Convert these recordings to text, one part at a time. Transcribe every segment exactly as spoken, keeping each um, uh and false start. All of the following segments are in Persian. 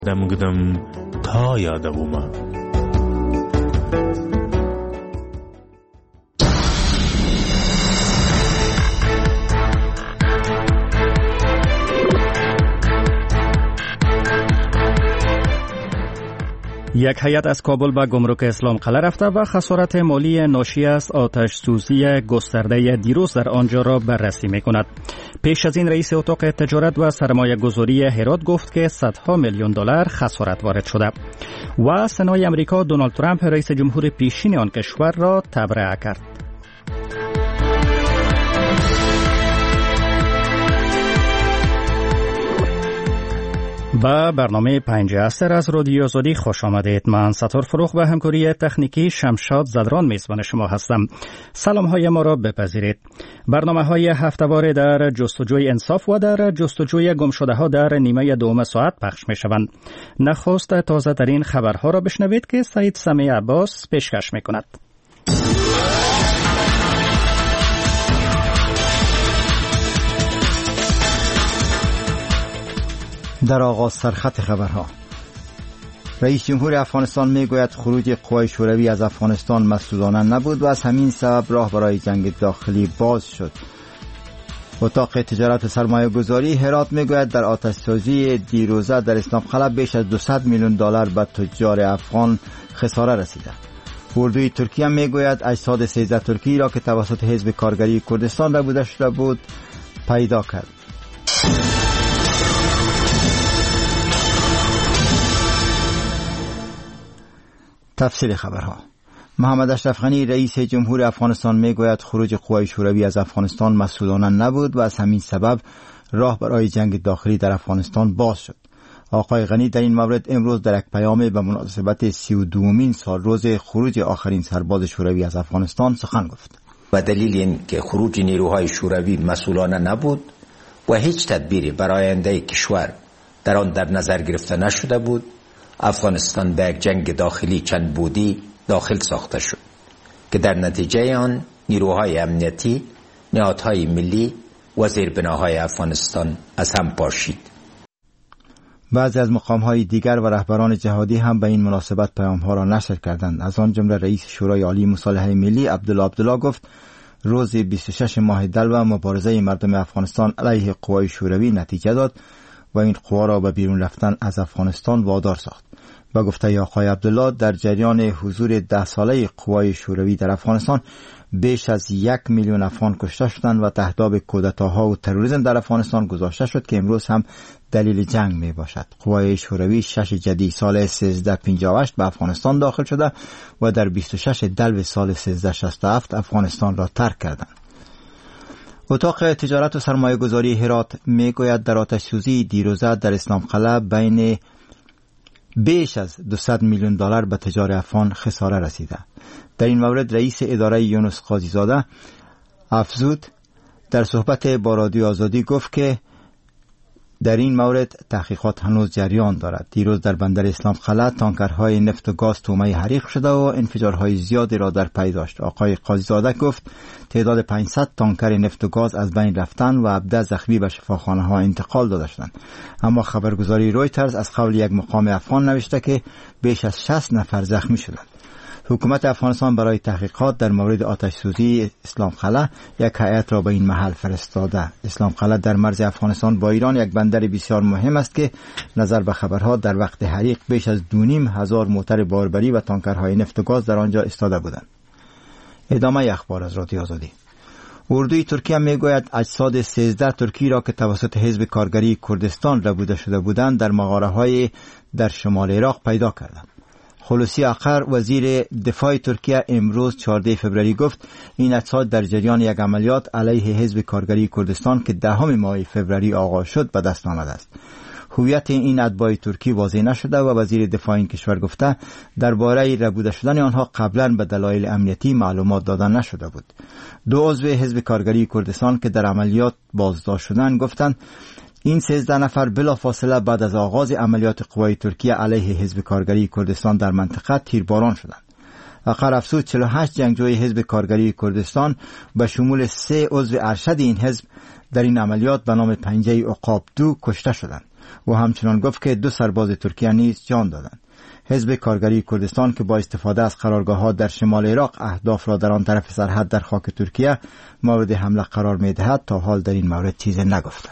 دم گدم تا یادوما. یک هیئت از کابل به گمرک اسلام قلعه رفته و خسارت مالی ناشی از آتش سوزی گسترده دیروز در آنجا را بررسی می‌کند. پیش از این رئیس اتاق تجارت و سرمایه گذاری هرات گفت که صدها میلیون دلار خسارت وارد شده. و سنای امریکا دونالد ترامپ رئیس جمهور پیشین آن کشور را تبرئه کرد. با برنامه پنج عصر از رادیو آزادی خوش آمدید. من ستار فروخ و همکاری تکنیکی شمشاد زدران میزبان شما هستم. سلام های ما را بپذیرید. برنامه های هفته‌واره در جستجوی انصاف و در جستجوی گمشده ها در نیمه دوم ساعت پخش می شوند. نخست تازه ترین خبرها را بشنوید که سعید سمیع عباس پیشکش می کند. در آغاز سرخط خبرها. رئیس جمهور افغانستان میگوید خروج قوای شوروی از افغانستان مسئولانه نبود و از همین سبب راه برای جنگ داخلی باز شد. اتاق تجارت و سرمایه گذاری هرات میگوید در آتش سوزی دیروزه در اسلام قلعه بیش از دویست میلیون دلار به تجار افغان خساره رسیده. اردوی ترکیه میگوید اجساد سیزده ترکی را که توسط حزب کارگری کردستان ربوده شده بود پیدا کرد. تفصیل خبرها. محمد اشرف غنی رئیس جمهور افغانستان میگوید خروج قوای شوروی از افغانستان مسئولانه نبود و از همین سبب راه برای جنگ داخلی در افغانستان باز شد. آقای غنی در این مورد امروز در یک پیام به مناسبت سی و دومین سال روز خروج آخرین سرباز شوروی از افغانستان سخن گفت. و دلیل این که خروج نیروهای شوروی مسئولانه نبود و هیچ تدبیری برای آینده کشور در آن در نظر گرفته نشده بود، افغانستان به یک جنگ داخلی چند بودی داخل ساخته شد که در نتیجه آن نیروهای امنیتی، نهادهای ملی و زیربناهای افغانستان از هم پاشید. بعضی از مقامهای دیگر و رهبران جهادی هم به این مناسبت پیامها را نشر کردند. از آن جمله رئیس شورای عالی مصالحه ملی عبدالله عبدالله گفت روز بیست و شش ماه دلو مبارزه مردم افغانستان علیه قوای شوروی نتیجه داد و این قوا را به بیرون رفتن از افغانستان وادار ساخت. با گفته آقای عبدالله در جریان حضور ده ساله قوای شوروی در افغانستان بیش از یک میلیون افغان کشته شدند و تهداب کودتاها و تروریسم در افغانستان گذاشته شد که امروز هم دلیل جنگ می باشد. قوای شوروی شش جدی سال سیزده پنجاه و هشت به افغانستان داخل شده و در بیست و شش دلو سال سیزده شصت و هفت افغانستان را ترک کردند. اتاق تجارت و سرمایه گذاری هرات می گوید در آتش سوزی دیروزه در اسلام قلعه بین بیش از دویست میلیون دلار به تجار افغان خساره رسیده. در این مورد رئیس اداره یونس قاضی زاده افزود در صحبت با رادیو آزادی گفت که در این مورد تحقیقات هنوز جریان دارد. دیروز در بندر اسلام قلعه تانکرهای نفت و گاز تومه حریق شده و انفجارهای زیادی را در پی داشت. آقای قاضی زاده گفت تعداد پانصد تانکر نفت و گاز از بین رفتن و هفده زخمی به شفاخانه ها انتقال داده شدند. اما خبرگزاری رویترز از قول یک مقام افغان نوشته که بیش از شصت نفر زخمی شدند. حکومت افغانستان برای تحقیقات در مورد آتش سوزی اسلام قلعه یک هیئت را به این محل فرستاده. اسلام قلعه در مرز افغانستان با ایران یک بندر بسیار مهم است که نظر به خبرها در وقت حریق بیش از دو نیم هزار موتر باربری و تانکرهای نفت و گاز در آنجا ایستاده بودند. ادامه اخبار از رادیو آزادی. اردوی ترکیه میگوید اجساد سیزده ترکی را که توسط حزب کارگری کردستان ربوده شده بودند در مغاره‌های در شمال عراق پیدا کردند. خلوصی آخر وزیر دفاع ترکیه امروز چهاردهم فوریه گفت این اجساد در جریان یک عملیات علیه حزب کارگری کردستان که دهم ماه فوریه آغاز شد به دست آمده است. هویت این اتباع ترکی واضح نشده و وزیر دفاع این کشور گفته درباره ربوده شدن آنها قبلا به دلایل امنیتی معلومات داده نشده بود. دو عضو حزب کارگری کردستان که در عملیات بازداشت شدند گفتند این سیزده نفر بلافاصله بعد از آغاز عملیات قوای ترکیه علیه حزب کارگری کردستان در منطقه تیرباران شدند. آخر افزود چهل و هشت جنگجوی حزب کارگری کردستان به شمول سه عضو ارشد این حزب در این عملیات به نام پنجه عقاب دو کشته شدند. و همچنان گفت که دو سرباز ترکیه نیز جان دادند. حزب کارگری کردستان که با استفاده از قرارگاه‌ها در شمال عراق اهداف را در آن طرف سرحد در خاک ترکیه مورد حمله قرار می‌دهد تا حال در این مورد چیزی نگفته.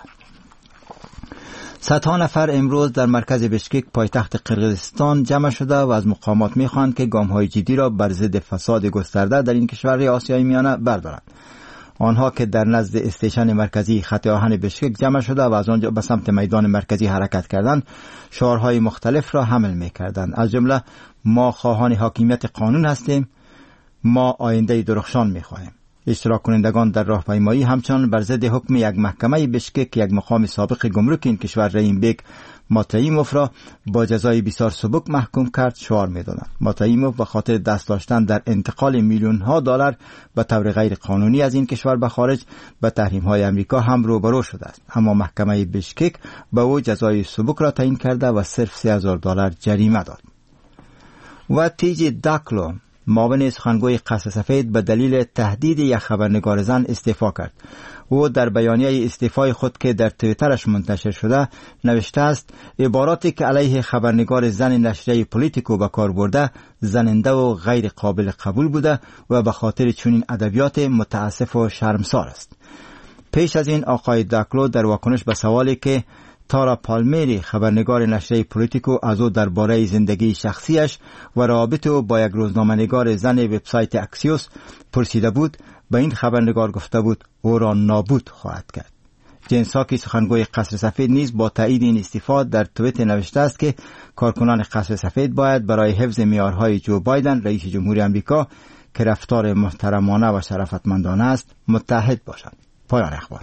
صدها نفر امروز در مرکز بشکک پایتخت قرقیزستان جمع شده و از مقامات می‌خواهند که گام‌های جدی را بر ضد فساد گسترده در این کشور آسیای میانه بردارند. آنها که در نزد استیشن مرکزی خط آهن بشکک جمع شده و از آنجا به سمت میدان مرکزی حرکت کردند، شعارهای مختلف را حمل می‌کردند، از جمله ما خواهان حاکمیت قانون هستیم، ما آینده درخشان می‌خواهیم. اشتراک کنندگان در راهپیمایی همچنان بر ضد حکم یک محکمه بشکک یک مقام سابق گمرک این کشور رحیم بیگ ماتاییموف را با جزای بسیار سبک محکوم کرد شعار می‌دادند. ماتاییموف به خاطر دست داشتن در انتقال میلیون ها دلار به طور غیر قانونی از این کشور به خارج به تحریم های امریکا هم روبرو شده است، اما محکمه بشکک به او جزای سبک را تعیین کرده و صرف سه هزار دلار جریمه داد. و تیجی داکلو معاون سخنگوی قصر سفید به دلیل تهدید یک خبرنگار زن استعفا کرد. او در بیانیه استعفای خود که در توییترش منتشر شده نوشته است عباراتی که علیه خبرنگار زن نشریه پولیتیکو به کار برده زننده و غیر قابل قبول بوده و به خاطر چنین ادبیات متاسف و شرمسار است. پیش از این آقای داکلو در واکنش به سوالی که تارا پالمیری خبرنگار نشریه پولیتیکو از او درباره زندگی شخصیش و روابط او با یک روزنامه‌نگار زن وبسایت اکسیوس پرسیده بود، به این خبرنگار گفته بود او را نابود خواهد کرد. جین ساکی سخنگوی قصر سفید نیز با تایید این استعفا در توییت نوشته است که کارکنان قصر سفید باید برای حفظ معیارهای جو بایدن رئیس جمهوری آمریکا که رفتار محترمانه و شرافتمندانه است متحد باشند. پایان اخبار.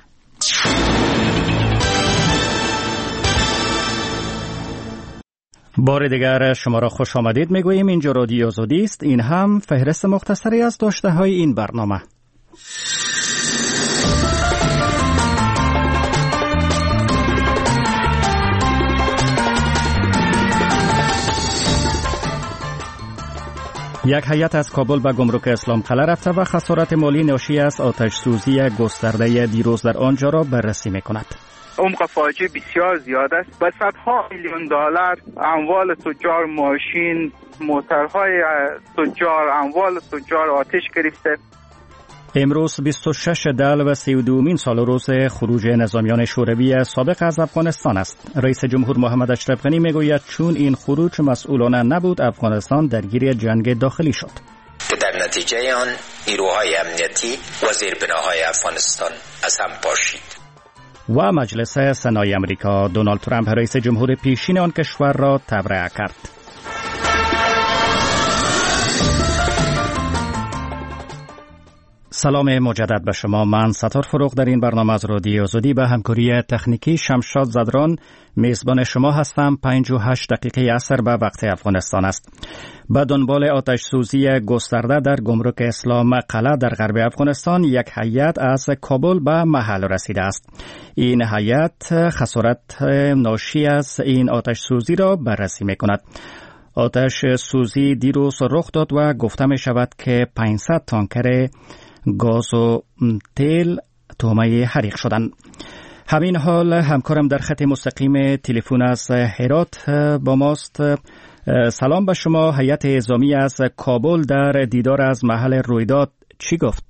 بار دیگر شما را خوش آمدید میگوییم. اینجا رادیو آزادی است. این هم فهرست مختصری از داشته های این برنامه. یک هیئت از کابل به گمرک اسلام قلعه رفته و خسارت مالی ناشی از آتش سوزی گسترده دیروز در آنجا را بررسی میکند. عمق فاجعه بسیار زیاد است. با صدها میلیون دلار اموال تجار، ماشین، موترهای تجار، اموال تجار آتش گرفته. امروز بیست و شش دل و سی و دومین سال روز خروج نظامیان شوروی سابق از افغانستان است. رئیس جمهور محمد اشرف غنی میگوید چون این خروج مسئولانه نبود افغانستان درگیر جنگ داخلی شد. که در نتیجه آن نیروهای امنیتی و زیربناهای افغانستان از هم پاشید. و مجلس سنای امریکا دونالد ترامپ رئیس جمهور پیشین آن کشور را تبرئه کرد. سلام مجدد به شما. من ستار فروغ در این برنامه از رادیو آزادی به همکاری تکنیکی شمشاد زدران میزبان شما هستم. پنج و هشت دقیقه عصر به وقت افغانستان است. به دنبال آتش سوزی گسترده در گمرک اسلام قلعه در غرب افغانستان یک هیئت از کابل به محل رسیده است. این هیئت خسارت ناشی از این آتش سوزی را بررسی می‌کند. آتش سوزی دیروز رخ داد و گفته می شود که پانصد تانکر گاز و تیل تومه حریق شدند. همین حال همکارم در خط مستقیم تلفن از هرات با ماست. سلام به شما. هیئت اعزامی از کابل در دیدار از محل رویداد چی گفت؟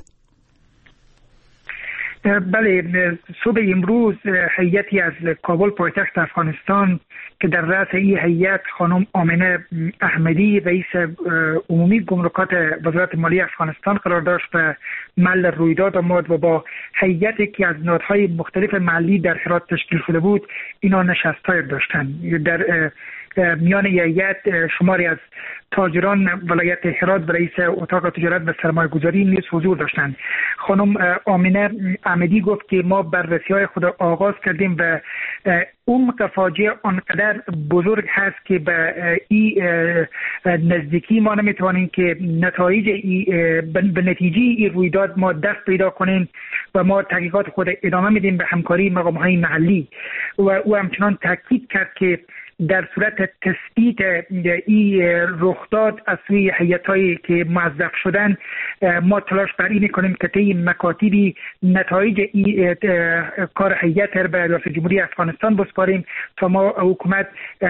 بله، صبح امروز هیئتی از کابل پایتخت افغانستان که در رأس این هیئت خانم آمنه احمدی رئیس عمومی گمرکات وزارت مالی افغانستان قرار داشت به محل رویداد آمد و با هیئتی که از نهادهای مختلف محلی در هرات تشکیل شده بود اینا نشست‌های داشتند. در میان هیئت شماری از تاجران ولایت هرات و رئیس اتاق تجارت و سرمایه گذاری نیز حضور داشتند. خانم آمنه احمدی گفت که ما بررسی های خود آغاز کردیم و عمق فاجعه آنقدر بزرگ هست که به این نزدیکی ما نمیتوانیم که نتایج به نتیجه این رویداد ما دست پیدا کنیم و ما تحقیقات خود ادامه میدیم به همکاری مقام های محلی. و او همچنان تاکید کرد که در صورت تثبیت این رخداد از سوی هیئت‌هایی که موظف شدن ما تلاش بر این می‌کنیم که طی مکاتبی نتایج این کار هیئت به ریاست جمهوری افغانستان بسپاریم تا ما حکومت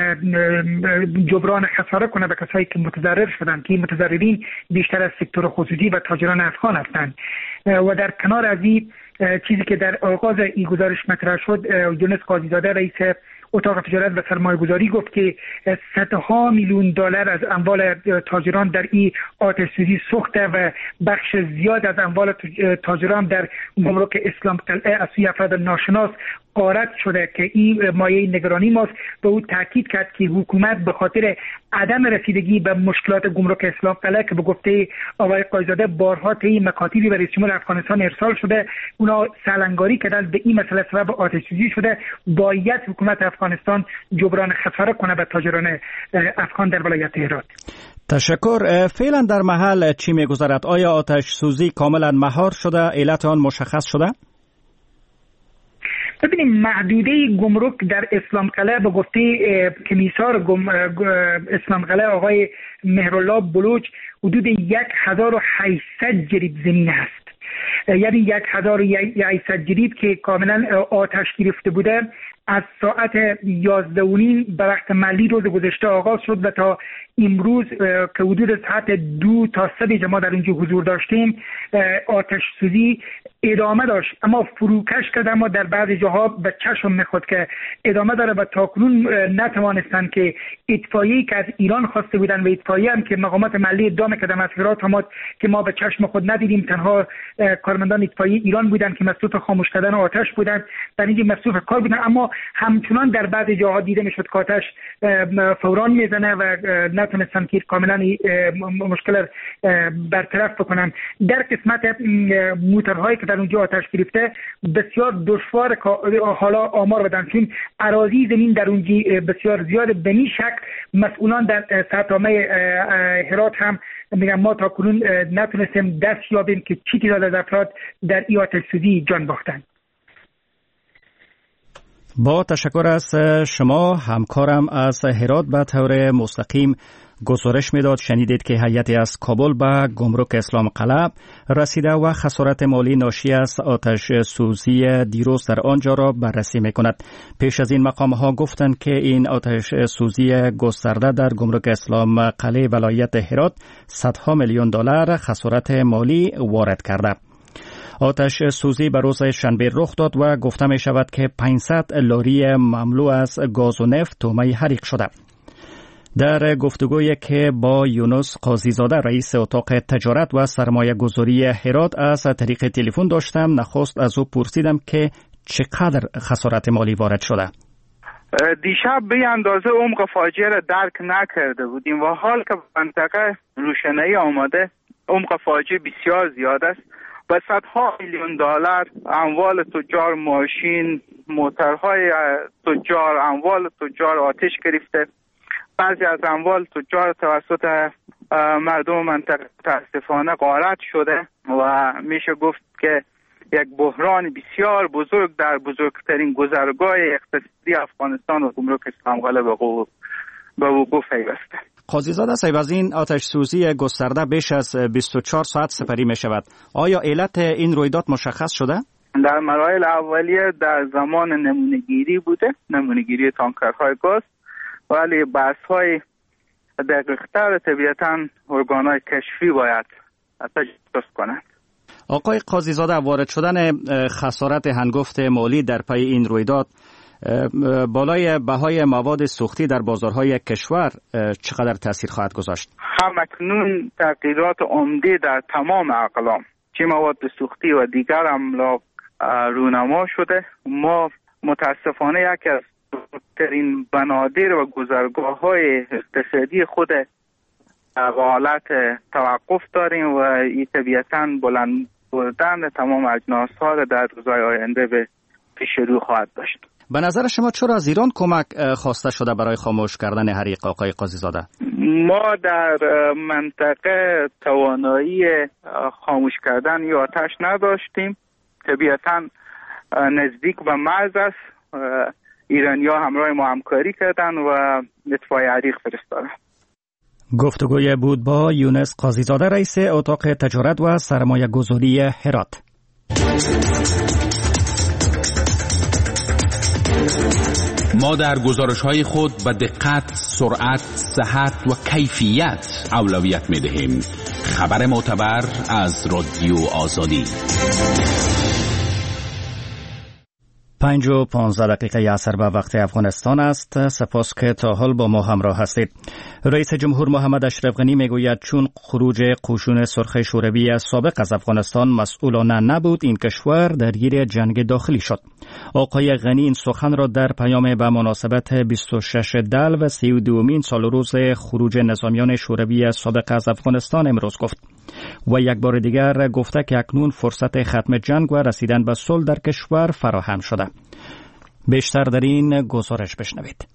جبران خساره کنه به کسایی که متضرر شدن که متضررین بیشتر از سکتور خصوصی و تاجران افغان هستند. و در کنار از این چیزی که در آغاز این گزارش مطرح شد، یونس قاضی زاده رئیس اتاق تجارت و سرمایه گذاری گفت که صدها میلیون دلار از اموال تاجران در این آتش سوزی سوخته و بخش زیاد از اموال تاجران در گمرک اسلام قلعه از سوی افراد ناشناس غارت شده که این مایه نگرانی ماست. به او تاکید کرد که حکومت به خاطر عدم رسیدگی به مشکلات گمرک اسلام قلعه که به گفته آقای قایزاده بارها طی مکاتبی به رئیس جمهور افغانستان ارسال شده، اونا سالنگاری کردن به این مسئله سبب آتش سوزی شده، باید حکومت افغانستان جبران خساره کنه به تاجران افغان در ولایت هرات. تشکر. فعلا در محل چی می‌گذرد؟ آیا آتش سوزی کاملا مهار شده؟ علت آن مشخص شده؟ ببینیم محدوده گمرک در اسلام قلعه به گفته کمیسار اسلام قلعه آقای مهرالله بلوچ حدود یک هزار و هشتصد جریب زمین است، یعنی یک هزار و هشتصد جریب که کاملا آتش گرفته بوده از ساعت یازده و نیم به وقت ملی روز گذشته آغاز شد و تا امروز که حدود ساعت دو تا سه ما در اینجا حضور داشتیم آتش سوزی ادامه داشت، اما فروکش کرد، اما در بعضی جاها به چشم میخورد که ادامه داره و تاکنون نتوانستند که اطفایه‌ای که از ایران خواسته بودن و اطفایه هم که مقامات ملی ادعا کردن از هرات که ما به چشم خود ندیدیم، تنها کارمندان اطفایه ایران بودن که مصروف خاموش کردن آتش بودن، در اینجا مصروف کار بودن، اما همچنان در بعضی جاها دیده میشد که آتش فوران میزنه و نتونستن که کاملا مشکل برطرف بکنن. در قسمت موتورهایی که در اونجا آتش گرفته بسیار دشوار حالا آمار بدن، چون اراضی زمین در اونجا بسیار زیاده. به این شکل مسئولان در سرطامه هرات هم میگن ما تا کنون نتونستیم دست یابیم که چی تعداد از افراد در این آتش سوزی جان باختن. با تشکر از شما. همکارم از هرات به طور مستقیم گزارش میداد. شنیدید که هیئتی از کابل به گمرک اسلام قلعه رسیده و خسارت مالی ناشی از آتش سوزی دیروز در آنجا را بررسی میکند. پیش از این مقام ها گفتند که این آتش سوزی گسترده در گمرک اسلام قلعه ولایت هرات صدها میلیون دلار خسارت مالی وارد کرده. آتش سوزی به روز شنبه رخ داد و گفته می شود که پانصد لاری مملو از گاز و نفت طعمه حریق شده. در گفتگویی که با یونس قاضی زاده رئیس اتاق تجارت و سرمایه گذاری هرات از طریق تلفن داشتم، نخست از او پرسیدم که چقدر خسارت مالی وارد شده. دیشب به اندازه عمق فاجعه را درک نکرده بودیم و حال که منطقه روشنایی آمده عمق فاجعه بسیار زیاد است و صدها میلیون دلار اموال تجار، ماشین، موترهای تجار، اموال تجار آتش گرفته. بعضی از اموال تجار توسط مردم منطقه متاسفانه غارت شده و میشه گفت که یک بحران بسیار بزرگ در بزرگترین گذرگاه اقتصادی افغانستان و گمرک اسلام قلعه به وقوع پیوسته. قاضی زاده صاحب، از این آتش سوزی گسترده بیش از بیست و چهار ساعت سپری می شود. آیا علت این رویداد مشخص شده؟ در مراحل اولیه در زمان نمونه‌گیری بوده، نمونه‌گیری تانکرهای گاز، ولی بحث‌های دقیق‌تر طبیعتاً ارگان‌های کشفی باید تجسس کنند. آقای قاضی زاده، وارد شدن خسارت هنگفت مالی در پی این رویداد بالای بهای مواد سوختی در بازارهای کشور چقدر تاثیر خواهد گذاشت؟ همکنون تغییرات عمده در تمام اقلام چه مواد سوختی و دیگر املاک رونما شده. ما متاسفانه یکی از بزرگترین بنادر و گذرگاه‌های اقتصادی خود در حالت توقف داریم و این طبیعتاً بلند بردن تمام اجناس‌ها را در روزهای آینده به پیش رو خواهد داشت. به نظر شما چرا از ایران کمک خواسته شده برای خاموش کردن حریق، آقای قاضی زاده؟ ما در منطقه توانایی خاموش کردن یا آتش نداشتیم. طبیعتاً نزدیک به مرز است. ایرانی‌ها همراه ما همکاری کردن و اطفای عریق فرستادن. گفتگوی بود با یونس قاضیزاده، رئیس اتاق تجارت و سرمایه گذاری هرات. ما در گزارش‌های خود به دقت، سرعت، صحت و کیفیت اولویت می‌دهیم. خبر معتبر از رادیو آزادی. پنج و پانزده دقیقه عصر به وقت افغانستان است. سپاس که تا حال با ما همراه هستید. رئیس جمهور محمد اشرف غنی میگوید چون خروج قشون سرخ شوروی سابق از افغانستان مسئولانه نبود، این کشور درگیر جنگ داخلی شد. آقای غنی این سخن را در پیام به مناسبت بیست و شش دلو و سی و دومین سال روز خروج نظامیان شوروی سابق از افغانستان امروز گفت و یک بار دیگر گفته که اکنون فرصت ختم جنگ و رسیدن به صلح در کشور فراهم شده. بیشتر در این گزارش بشنوید.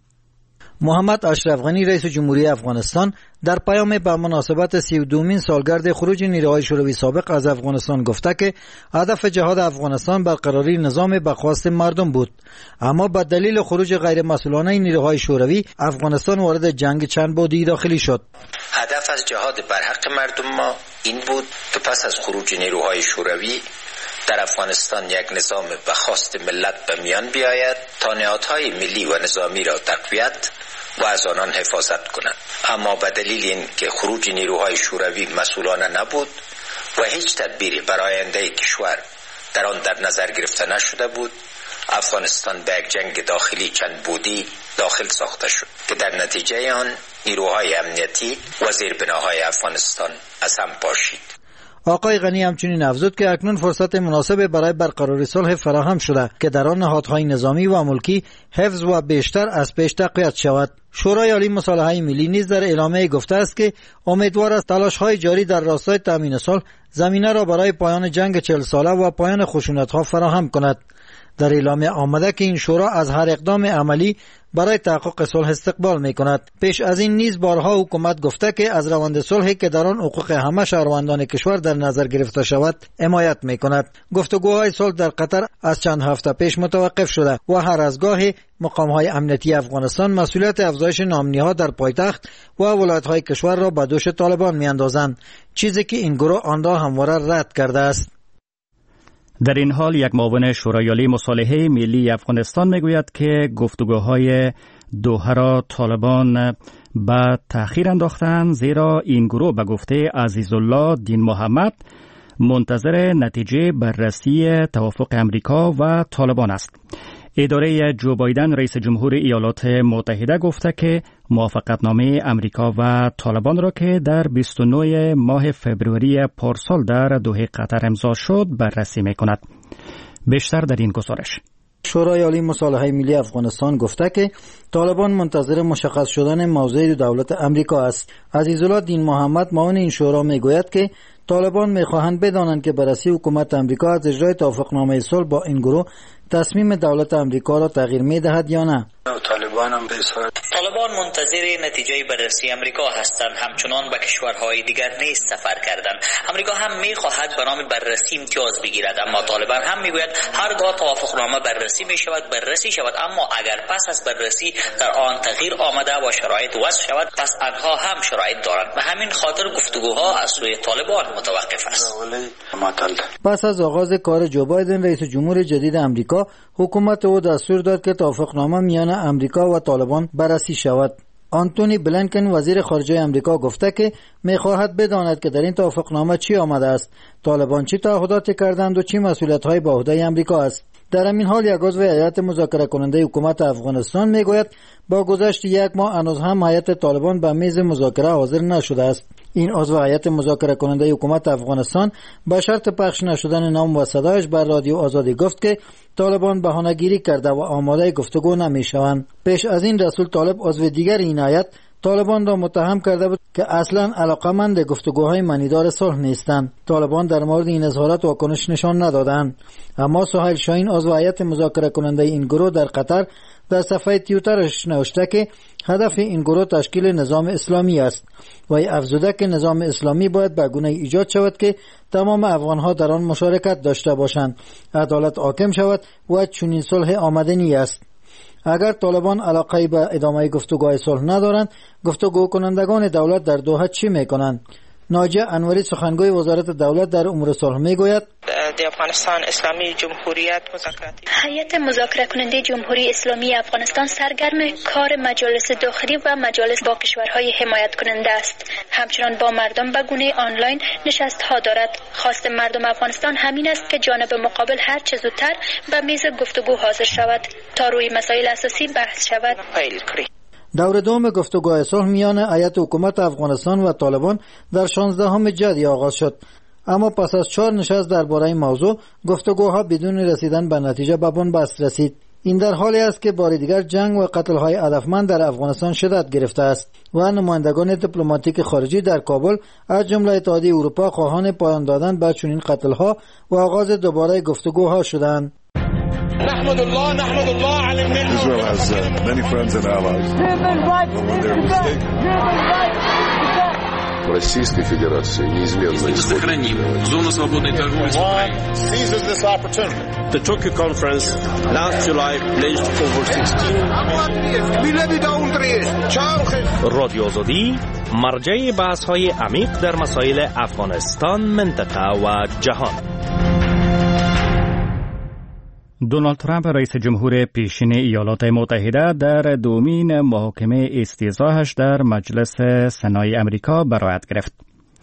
محمد اشرف غنی رئیس جمهوری افغانستان در پیام به مناسبت سی و دومین سالگرد خروج نیروهای شوروی سابق از افغانستان گفته که هدف جهاد افغانستان برقراری نظام به خواست مردم بود، اما به دلیل خروج غیر مسئولانه نیروهای شوروی افغانستان وارد جنگ چند بعدی داخلی شد. هدف از جهاد بر حق مردم ما این بود که پس از خروج نیروهای شوروی در افغانستان یک نظام به خواست ملت به میان بیاید تا نهادهای ملی و نظامی را تقویت و از آنان حفاظت کنند. اما به دلیل این که خروج نیروهای شوروی مسئولانه نبود و هیچ تدبیری برای آینده کشور در آن در نظر گرفته نشده بود، افغانستان به یک جنگ داخلی چند بعدی داخل ساخته شد که در نتیجه آن نیروهای امنیتی و زیربناهای افغانستان از هم پاشید. آقای غنی همچنین افزود که اکنون فرصت مناسب برای برقراری صلح فراهم شده که در آن نهادهای نظامی و ملکی حفظ و بیشتر از پیش تقویت شود. شورای عالی مصالحه ملی نیز در اعلامیه گفته است که امیدوار است تلاش‌های جاری در راستای تامین صلح زمینه را برای پایان جنگ چهل ساله و پایان خشونت‌ها فراهم کند. در اعلامیه آمده که این شورا از هر اقدام عملی برای تحقق صلح استقبال می کند. پیش از این نیز بارها حکومت گفته که از روند صلحی که در آن حقوق همه شهروندان کشور در نظر گرفته شود حمایت می کند. گفتگوهای صلح در قطر از چند هفته پیش متوقف شده و هر از گاهی مقامهای امنیتی افغانستان مسئولیت افزایش نامنی‌ها در پایتخت و ولایت‌های کشور را به دوش طالبان می‌اندازند، چیزی که این گروه آن را همواره رد کرده است. در این حال یک معاون شورای عالی مصالحه ملی افغانستان میگوید که گفتگوهای دوحه را طالبان به تأخیر انداختند، زیرا این گروه به گفته عزیزالله دین محمد منتظر نتیجه بررسی توافق امریکا و طالبان است. اداره جو بایدن رئیس جمهور ایالات متحده گفته که موافقتنامه امریکا و طالبان را که در بیست و نه ماه فوریه پارسال در دوحه قطر امضا شد بررسی می‌کند. بیشتر در این گزارش. شورای عالی مصالحه ملی افغانستان گفته که طالبان منتظر مشخص شدن موضع دولت امریکا است. عزیزالله دین محمد معاون این شورا میگوید که طالبان میخواهند بدانند که بررسی حکومت امریکا از اجرای توافقنامه صلح با این گروه تصمیم دولت امریکا را تغییر می‌دهد یا نه. طالبان هم به صورت طالبان منتظر نتیجه بررسی امریکا هستند، همچنان به کشورهای دیگر نیز سفر کردند. امریکا هم می‌خواهد به نام بررسی امتیاز بگیرد، اما طالبان هم میگوید هرگاه توافقنامه بررسی می‌شود بررسی شود، اما اگر پس از بررسی در آن تغییر آمده و شرایط وضع شود پس آنها هم شرایط دارند. به همین خاطر گفتگوها از سوی طالبان متوقف است. پس از آغاز کار جو بایدن رئیس جمهور جدید امریکا، حکومت او دستور داد که توافقنامه میان امریکا و طالبان بررسی شود. آنتونی بلینکن وزیر خارجه امریکا گفته که میخواهد بداند که در این توافقنامه چی آمده است، طالبان چی تعهداتی کردند و چی مسئولیت‌های به عهده امریکا است. در همین حال یک عضو هیئت مذاکره کننده حکومت افغانستان میگوید با گذشت یک ماه هنوز هم هیئت طالبان به میز مذاکره حاضر نشده است. این عضو هیئت مذاکره کننده حکومت افغانستان به شرط پخش نشدن نام و صدایش بر رادیو آزادی گفت که طالبان بهانه‌گیری کرده و آماده گفتگو نمی‌شوند. پیش از این رسول طالب عضو دیگر این هیئت طالبان را متهم کرده بود که اصلا علاقمند گفتگوهای معنیدار صلح نیستند. طالبان در مورد این اظهارات واکنش نشان ندادند، اما سهیل شاهین عضو هیئت مذاکره کننده این گروه در قطر در صفحه توییترش نوشته که هدف این گروه تشکیل نظام اسلامی است و افزوده که نظام اسلامی باید به گونه ایجاد شود که تمام افغانها در آن مشارکت داشته باشند، عدالت حاکم شود و چنین صلح آمدنی است. اگر طالبان علاقه به ادامه گفتگوهای صلح ندارند، گفتگو کنندگان دولت در دوحه چی میکنند؟ ناجیه انوری سخنگوی وزارت دولت در امور صلح میگوید در افغانستان اسلامی جمهوریت مذاکراتی هیئت مذاکره کننده جمهوری اسلامی افغانستان سرگرم کار مجالس داخلی و مجالس با کشورهای حمایت کننده است. همچنان با مردم به گونه آنلاین نشست ها دارد. خواست مردم افغانستان همین است که جانب مقابل هر چه زودتر به میز گفتگو حاضر شود تا روی مسائل اساسی بحث شود. دور دوم گفتگوهای صلح میان هیئت حکومت افغانستان و طالبان در شانزدهم جدی آغاز شد، اما پس از چهار نشست درباره این موضوع گفتگوها بدون رسیدن به نتیجه به بنبست رسید. این در حالی است که بار دیگر جنگ و قتل‌های هدفمند در افغانستان شدت گرفته است و نمایندگان دیپلماتیک خارجی در کابل از جمله اتحادیه اروپا خواهان پایان دادن به چنین قتل‌ها و آغاز دوباره گفتگوها شدند. نحمد الله نحمد الله على المنة. Israel has uh, many friends and allies. When they're mistaken. Российской Федерации неизменно сохраним зону свободной торговли с Украиной. Seizes this opportunity. The Tokyo conference last July pledged over sixteen. رادیو آزادی مرجع بحث‌های عمیق در مسائل افغانستان، منطقه و جهان. دونالد ترامپ رئیس جمهور پیشین ایالات متحده در دومین محاکمه استیضاحش در مجلس سنای امریکا برایت گرفت.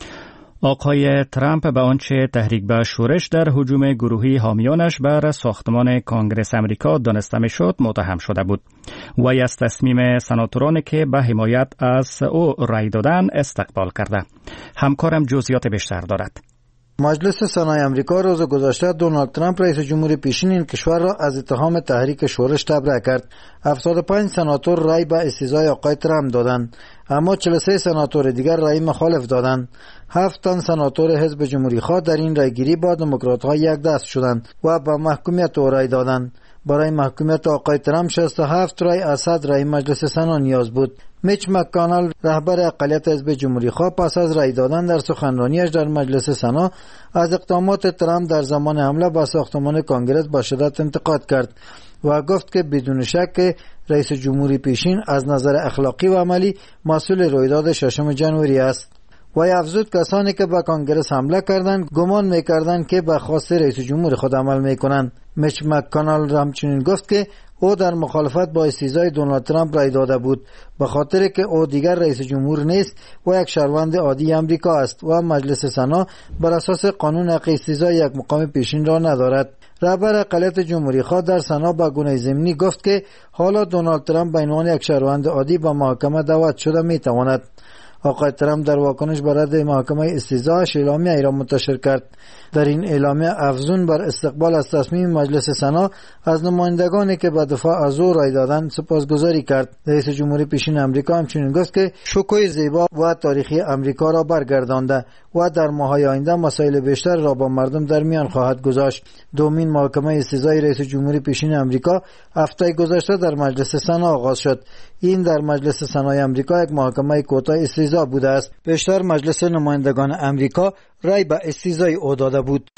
آقای ترامپ به آنچه تحریک به شورش در هجوم گروهی حامیانش بر ساختمان کانگرس امریکا دانسته میشد متهم شده بود. وی از تصمیم سناتورانی که به حمایت از او رای دادن استقبال کرده. همکارم جزئیات بیشتر دارد. مجلس سنای امریکا روز گذشته دونالد ترامپ رئیس جمهور پیشین این کشور را از اتهام تحریک شورش تبرئه کرد. هفتاد و پنج سناتور رای به استیضاح آقای ترامپ دادند، اما چهل و سه سناتور دیگر رای مخالف دادند. هفت تن سناتور حزب جمهوری خواه در این رایگیری با دموکرات‌ها یک دست شدند و به محکومیت او رای دادند. برای محکومیت آقای ترامپ شصت و هفت رای از صد رای مجلس سنا نیاز بود. میچ مک‌کانل رهبر اقلیت حزب جمهوری خواه پس از رای دادن در سخنرانیش در مجلس سنا از اقدامات ترامپ در زمان حمله به ساختمان کانگرس با شدت انتقاد کرد و گفت که بدون شک رئیس جمهوری پیشین از نظر اخلاقی و عملی مسئول رویداد ششم جنوری است. و افزود کسانی که به کانگرس حمله کردند گمان می‌کردند که به خواست رئیس جمهور خود عمل می‌کنند. میچ مک‌کانل همچنین گفت که او در مخالفت با استیضاح دونالد ترامپ رای داده بود به خاطر که او دیگر رئیس جمهور نیست و یک شهروند عادی امریکا است و مجلس سنا بر اساس قانون حق استیضاح یک مقام پیشین را ندارد. رهبر اقلیت جمهوری خواه در سنا با گونه ضمنی گفت که حالا دونالد ترامپ به عنوان یک شهروند عادی به محاکمه دعوت شده میتواند. آقای ترامپ در واکنش بر رد محاکمه استیضاحش اعلامیه ای را منتشر کرد. در این اعلامیه افزون بر استقبال از تصمیم مجلس سنا از نمایندگانی که به دفاع از او رای دادند سپاسگزاری کرد. رئیس جمهور پیشین امریکا همچنین گفت که شکوه زیبا و تاریخی امریکا را برگردانده و در ماه‌های آینده مسائل بیشتر را با مردم در میان خواهد گذاشت. دومین محاکمه استیضاح رئیس جمهور پیشین امریکا هفته گذشته در مجلس سنا آغاز شد. این در مجلس سنای امریکا یک محاکمه کوتاه استیضاح بوده است. بیشتر مجلس نمایندگان امریکا رای به استیضاح او داده بود.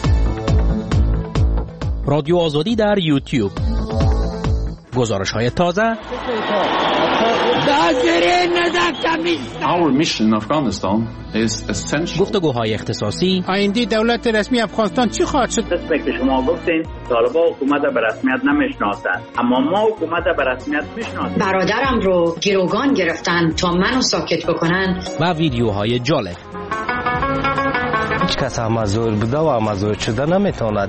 رادیو آزادی در یوتیوب. گزارش های تازه. Our mission in Afghanistan is essential. گفتگوهای اختصاصی. آینده دولت رسمی افغانستان چی خواهد شد؟ دست که شما گفتین طالبان حکومت به رسمیت نمیشناسند، اما ما حکومت به رسمیت میشناسیم. برادرم رو گروگان گرفتن تا منو ساکت بکنن. و ویدیوهای جالب. هیچ کس مزور بوده و مزور شده نمیتواند.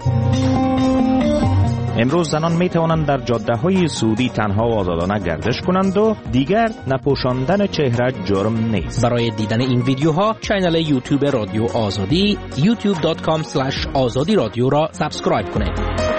امروز زنان می توانند در جاده های سعودی تنها و آزادانه گردش کنند و دیگر نپوشاندن چهره جرم نیست. برای دیدن این ویدیوها کانال یوتیوب رادیو آزادی یوتیوب دات کام اسلش آزادی رادیو را سابسکرایب کنید.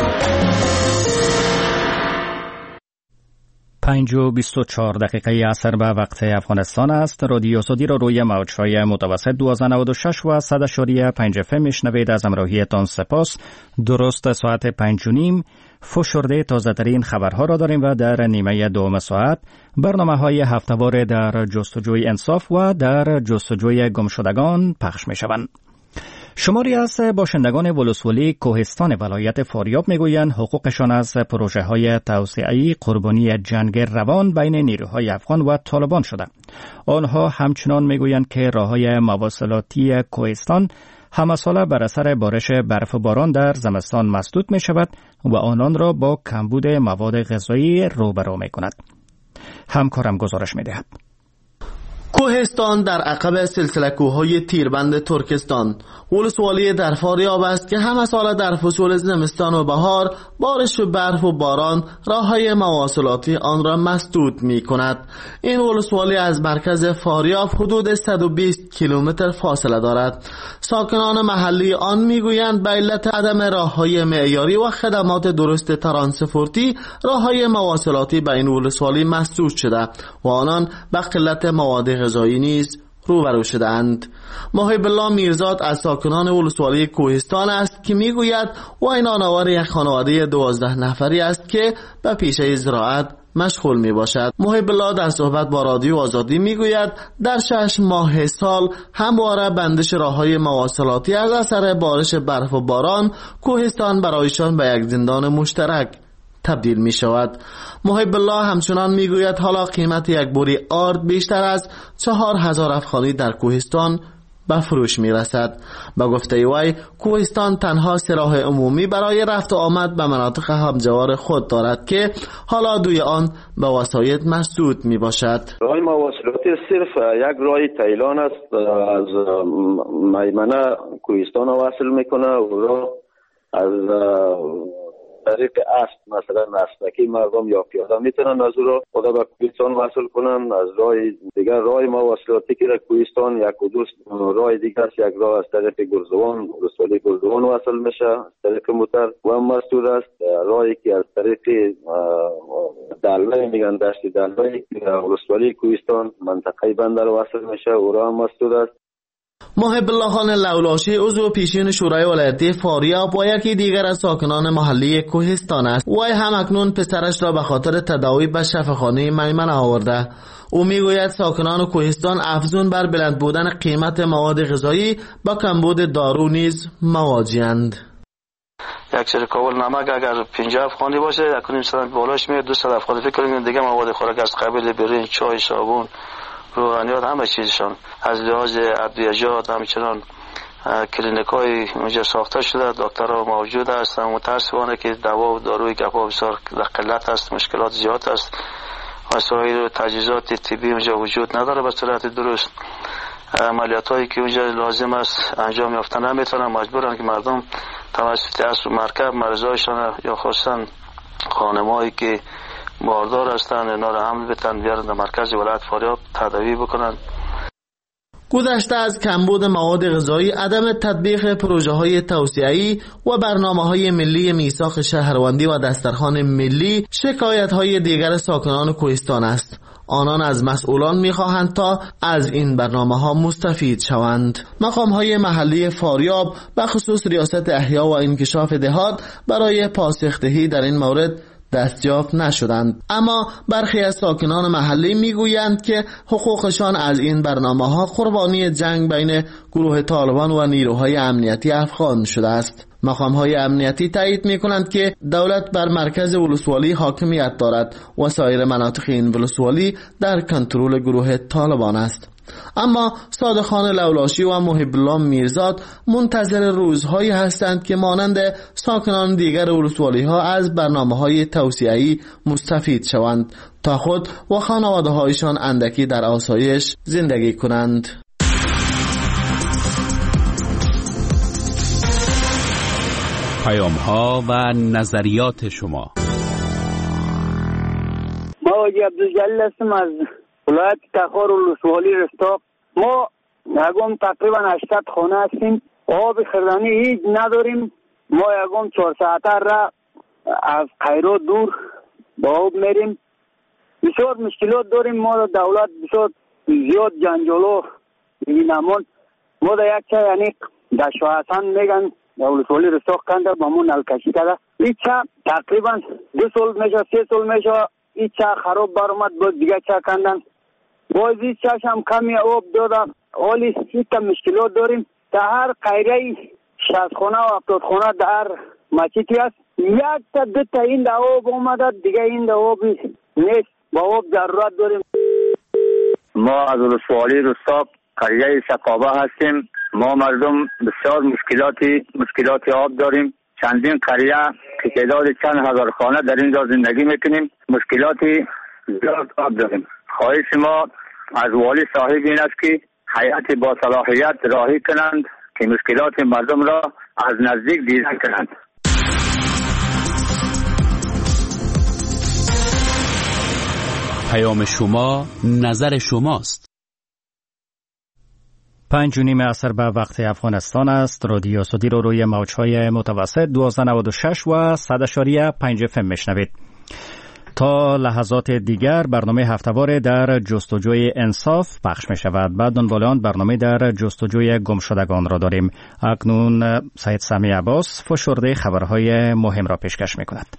پنج و بیست و چهار دقیقه عصر به وقت افغانستان است. رادیو آزادی را روی موج‌های متوسط دویست و نود و شش و صد اشاری پنج اف ام میشنوید. از همراهیتان سپاس. درست ساعت پنج و نیم فشرده تازه‌ترین خبرها را داریم و در نیمه دوم ساعت برنامه‌های هفته‌وار در جستجوی انصاف و در جستجوی گمشدگان پخش می‌شوند. شماری از باشندگان ولسوالی کوهستان ولایت فاریاب میگویند حقوقشان از پروژه های توسعه‌ای قربانی جنگ روان بین نیروهای افغان و طالبان شده. آنها همچنان میگویند که راههای مواصلاتی کوهستان همه ساله بر اثر بارش برف و باران در زمستان مسدود می شود و آنان را با کمبود مواد غذایی روبرو می کند. همکارم گزارش می دهد. کوهستان در عقب سلسله کوههای تیربند ترکستان ولسوالی در فاریاب است که همه سال در فصول زمستان و بهار بارش و برف و باران راههای مواصلاتی آن را مسدود می کند. این ولسوالی از مرکز فاریاب حدود صد و بیست کیلومتر فاصله دارد. ساکنان محلی آن می گویند به علت عدم راههای معیاری و خدمات درست ترانسپورتی راههای مواصلاتی به این ولسوالی مسدود شده و آنان به قلت مواد غذایی نیز روبرو شدند. محب الله میرزاد از ساکنان ولسوالی کوهستان است که میگوید و این آنوار یک خانواده دوازده نفری است که به پیشه زراعت مشغول می باشد. محب الله در صحبت با رادیو آزادی میگوید در شش ماه سال همواره بندش راههای مواصلاتی از اثر بارش برف و باران کوهستان برایشان به یک زندان مشترک تبدیل می شود. محب الله همچنان می گوید حالا قیمت یک بوری آرد بیشتر از چهار هزار افغانی در کوهستان به فروش می رسد. با گفته وی کوهستان تنها سه راه عمومی برای رفت و آمد به مناطق همجوار خود دارد که حالا دوی آن به وسایط مسدود می باشد. راه مواصلاتی صرف یک راه تیلان است، از میمنه کوهستان وصل میکنه و راه از طریق اسب مثلا اسبکی مردم یا پیاده میتونن از او را خدا به کوهستان وصل کنن. از راه دیگر راه مواصلاتی که کوهستان یک و دو راه دیگر یک راه از طریق گرزوان ولسوالی گرزوان وصل میشه از طریق موتر و مسدود است. راهی که از طریق دلوی میگن دشت دلوی ولسوالی کوهستان منطقه بندر وصل میشه او راه مسدود است. محب الله خان لولاشی عضو پیشین شورای ولایتی فاریاب و یکی دیگر از ساکنان محلی کوهستان است. وی هم اکنون پسرش را به خاطر تداوی به شفاخانه میمنه آورده. او میگوید ساکنان کوهستان افزون بر بلند بودن قیمت مواد غذایی با کمبود دارو نیز مواجه‌اند. یک سری کابل نمک اگر پنجاه افغانی باشه اکنون مثلا بالاش میاد دویست افغانی. فکر کنید دیگه مواد خوراک از قبیل برنج، چای، صابون، روغنیات همه چیزشان از لحاظ ادویه‌جات همچنان کلینیک های اونجا ساخته شده، دکترها موجود هستند. متاسفانه که دوا و داروی گپا بسیار قلت است، مشکلات زیاد است. وسایل و تجهیزات طبی اونجا وجود نداره به صورت درست. عملیات هایی که اونجا لازم است انجام یافته نمیتونن، مجبورن که مردم توسط اسب مرکب مریضایشان یا خصوصا خانمایی که باردار هستند اینا را حمل بتن بیارن در مرکز ولایت فاریاب تداوی بکنن. گذشته از کمبود مواد غذایی، عدم تطبیق پروژه های توسعه‌ای و برنامه های ملی میثاق شهروندی و دسترخوان ملی شکایت های دیگر ساکنان کوهستان است. آنان از مسئولان می‌خواهند تا از این برنامه ها مستفید شوند. مقام های محلی فاریاب به خصوص ریاست احیا و انکشاف دهات برای پاسخدهی در این مورد دستیافت نشدند، اما برخی از ساکنان محلی میگویند که حقوقشان از این برنامه‌ها قربانی جنگ بین گروه طالبان و نیروهای امنیتی افغان شده است. مقام‌های امنیتی تایید می‌کنند که دولت بر مرکز ولسوالی حاکمیت دارد و سایر مناطق این ولسوالی در کنترل گروه طالبان است. اما صادقان لولاشی و محب الله میرزاد منتظر روزهایی هستند که مانند ساکنان دیگر ولسوالی ها از برنامه های توسعه‌ای مستفید شوند تا خود و خانواده هایشان اندکی در آسایش زندگی کنند. پیام ها و نظریات شما. ما حاجی عبدالجلیل هستم از ولایت تخار ولسوالی رستاق. ما یکم تقریبا هشتصد خانه هستیم، آب خوردنی هیچ نداریم. ما یکم چهار ساعته را از قیرو دور با آب میریم. بسیار مشکلات داریم. ما دولت بسیار زیاد جنجالو میگنمون. ما در یک چه یعنی در شاهستان میگن در ولسوالی رستاق کنده با مون نل کشی کرده. این چه تقریبا دو سال میشه سه سال میشه این چه خراب برامد باز دیگه چه کندن. باز این چهش هم کمی آب داده. حالی سیتا مشکلات داریم. در هر قیره شصت خانه و هفتاد خانه در مسجدی است. یک تا دو تا این در آب اومده، دیگه این در آب نیست. با آب ضرورت داریم. ما از ولسوالی رستاق قریه سقابه هستیم. ما مردم بسیار مشکلاتی مشکلاتی آب داریم. چندین قریه که تعداد چند هزار خانه در اینجا زندگی میکنیم. مشکلاتی زیاد آب داریم. خواهش ما از والی صاحب این است که هیئت با صلاحیت راهی کنند که مشکلات مردم را از نزدیک دیدن کنند. پیام شما نظر شماست. پنج و نیم عصر به وقت افغانستان است. رادیو سودی رو روی موجهای متوسط دوازده نود و شش و صد اشاریه پنج اف ام میشنوید. تا لحظات دیگر برنامه هفته‌وار در جستجوی انصاف پخش می شود. بعد دنبال آن برنامه در جستجوی گمشدگان را داریم. اکنون سید سمی عباس فشرده خبرهای مهم را پیشکش می کند.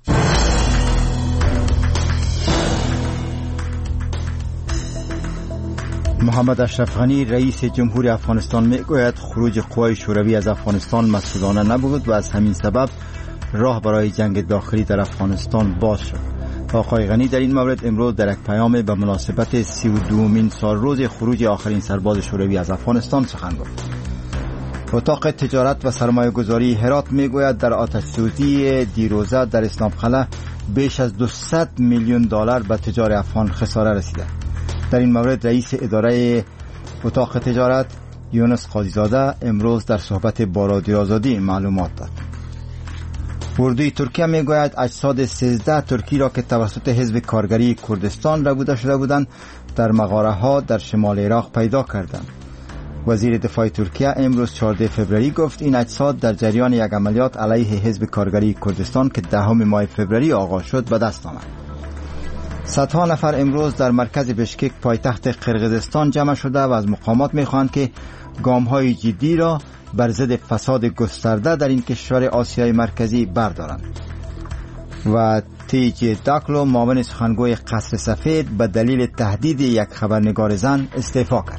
محمد اشرف غنی رئیس جمهوری افغانستان میگوید خروج قوای شوروی از افغانستان مسئولانه نبود و از همین سبب راه برای جنگ داخلی در افغانستان باز شد. آقای غنی در این مورد امروز در یک پیام به مناسبت سی و دومین سال روز خروج آخرین سرباز شوروی از افغانستان سخن گفت. اتاق تجارت و سرمایه گذاری هرات میگوید در آتش سوزی دیروزه در اسلام قلعه بیش از دویست میلیون دلار به تجار افغان خساره رسیده. در این مورد رئیس اداره اتاق تجارت یونس قاضیزاده امروز در صحبت با رادیو آزادی معلومات داد. اردوی ترکیه میگوید اجساد سیزده ترکی را که توسط حزب کارگری کردستان ربوده شده بودند در مغاره ها در شمال عراق پیدا کردند. وزیر دفاع ترکیه امروز چهاردهم فوریه گفت این اجساد در جریان یک عملیات علیه حزب کارگری کردستان که دهم ماه فوریه آغاز شد به دست آمد. صدها نفر امروز در مرکز بشکک پایتخت قرقیزستان جمع شده و از مقامات میخواهند که گام‌های جدی را بر ضد فساد گسترده در این کشور آسیای مرکزی بردارند. و تیجی داکلو معاون سخنگوی قصر سفید به دلیل تهدید یک خبرنگار زن استعفا کرد.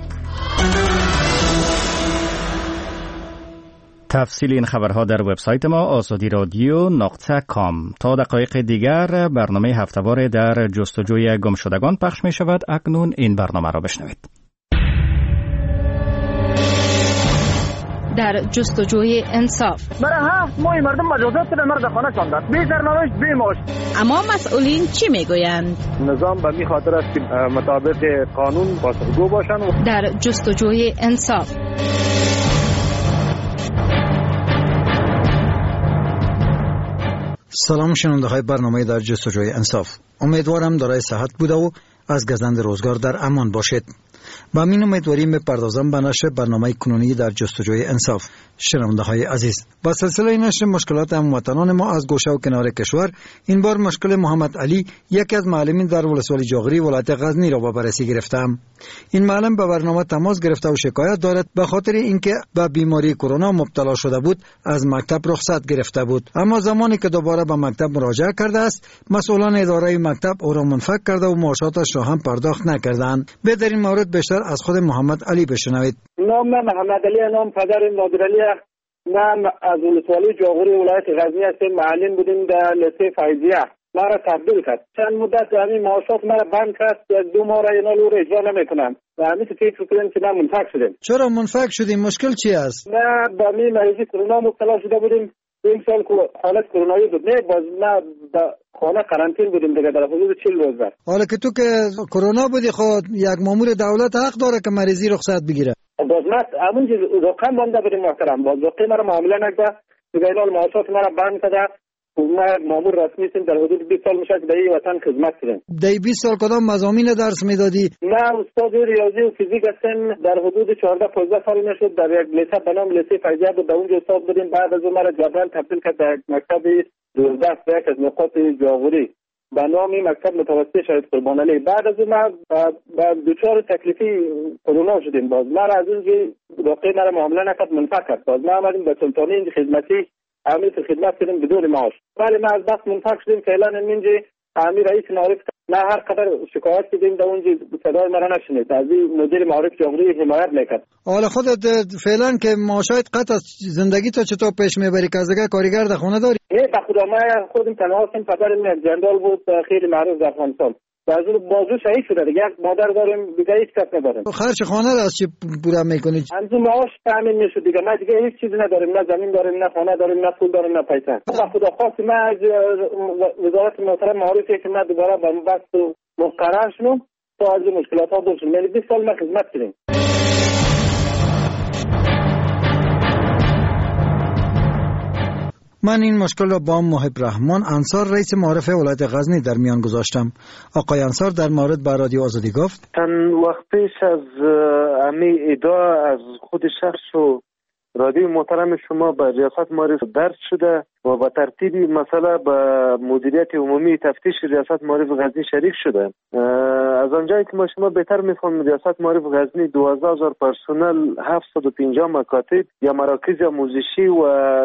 تفصیل این خبرها در وبسایت ما آزادی رادیو نقطه کام. تا دقایق دیگر برنامه هفته‌وار در جستجوی گمشدگان پخش می شود. اکنون این برنامه را بشنوید. در جستجوی انصاف. برای هفت ماه مردم مجازات به مرد خانه شاندند. بی سرنوشت بی معاش. اما مسئولین چی میگویند؟ نظام به می خاطر است که مطابق قانون پاسخگو باشند. در جستجوی انصاف. سلام شنونده های برنامه در جستجوی انصاف. امیدوارم دارای صحت بوده و از گزند روزگار در امان باشید. با این امیدواری میپردازم به نشر برنامه کنونی در جستجوی انصاف. شنونده های عزیز، با سلسله نشر مشکلات هموطنان ما از گوشه و کنار کشور، این بار مشکل محمد علی، یکی از معلمین در ولسوالی جاغری ولایت غزنی را به بررسی گرفتم. این معلم به برنامه تماس گرفته و شکایت دارد به خاطر اینکه به بیماری کرونا مبتلا شده بود از مکتب رخصت گرفته بود، اما زمانی که دوباره به مکتب مراجعه کرده است مسئولان اداره مکتب او را منفک کرده و معاشاتش را هم پرداخت نکردند. به در این مورد بیشتر از خود محمد علی بشنوید. نام محمد علی، نام پدر نادر علی. من از ولسوالی جاغوری ولایت غزنی هستم. معلم بودیم در لیسه فیضیه. ما را تبدیل کرد. چند مدت همین معاشات ما را بند کرد. دو ماه را اینا رو اجرا نمیکنم. و همین فکر کنیم که ما منفک شدیم. چرا منفک شدیم؟ مشکل چی است؟ ما با می مریضی کرونا مبتلا شده بودیم. این سال که حالت کرونایی بود، نه باز ما با خانه قرنطین بودیم دیگه در حدود چهل روز. حالا که تو که کرونا بودی خود یک مامور دولت حق داره که مریضی رخصت بگیره. باز ما همون چیز رقم بنده بودیم محترم. باز رقم ما را معامله نکرده. دیگه اینا معاشات ما را بند کرده. ما مامور رسمی هستیم در حدود بیست سال میشه که در این وطن خدمت کردیم. در بیست سال کدام مضامین درس میدادی؟ من استاد ریاضی و فیزیک هستم. در حدود چهارده پانزده سال میشد در یک لیسه به نام لیسه فیضیه بود، در اونجا استاد بودیم. بعد از اون مرا جبران تبدیل کرد در مکتب دوازده به یک از نقاط جاغوری به نام مکتب متوسط شهید قربان علی. بعد از اون ما با دوچار تکلیفی کرونا شدیم. باز ما از اونجا واقعا مرا معامله نکرد، منفک کرد. باز ما آمدیم به سلطانی اینجا خدمتی امیر خدمت کردیم بدون معاش. ولی ما از بس منفک شدیم. فعلا اینجا امیر رئیس معارف ما هر قدر شکایت کردیم در اونجا صدای مرا نشنید. از مدیر معارف جمهوری حمایت میکرد. حالا خودت فعلا که معاشات قطع از زندگی تا چطور پیش میبری؟ که از دیگه کارگر در خونه داری؟ نه به خدا ما خودم تنها هستم. پدرم جنرال بود خیلی معروف در افغانستان. بعضی بازو شهید شده دیگه. یک مادر داریم دیگه هیچ کس نداریم. خرج خانه را از چی پورا میکنی؟ از معاش تامین میشه دیگه. ما دیگه هیچ چیزی نداریم. نه زمین داریم، نه خانه داریم، نه پول داریم، نه پیسه. به خدا خواست ما از وزارت محترم معارفی که ما دوباره به بحث مقرر شدم تا از مشکلات ها دور شدیم. یعنی بیست سال ما خدمت کردیم. من این مشکل را با محب رحمان انصار رئیس معارف ولایت غزنی در میان گذاشتم. آقای انصار در مورد به رادیو آزادی گفت چند وقت پیش از امی ادعا از خود شخص و رادیو محترم شما به ریاست معارف درج شده و به ترتیب مسئله به مدیریت عمومی تفتیش ریاست معارف غزنی شریک شده. از آنجایی که ما شما بهتر میفهمیم ریاست معارف غزنی دوازده هزار پرسنل، هفتصد و پنجاه مکاتب یا مراکز آموزشی و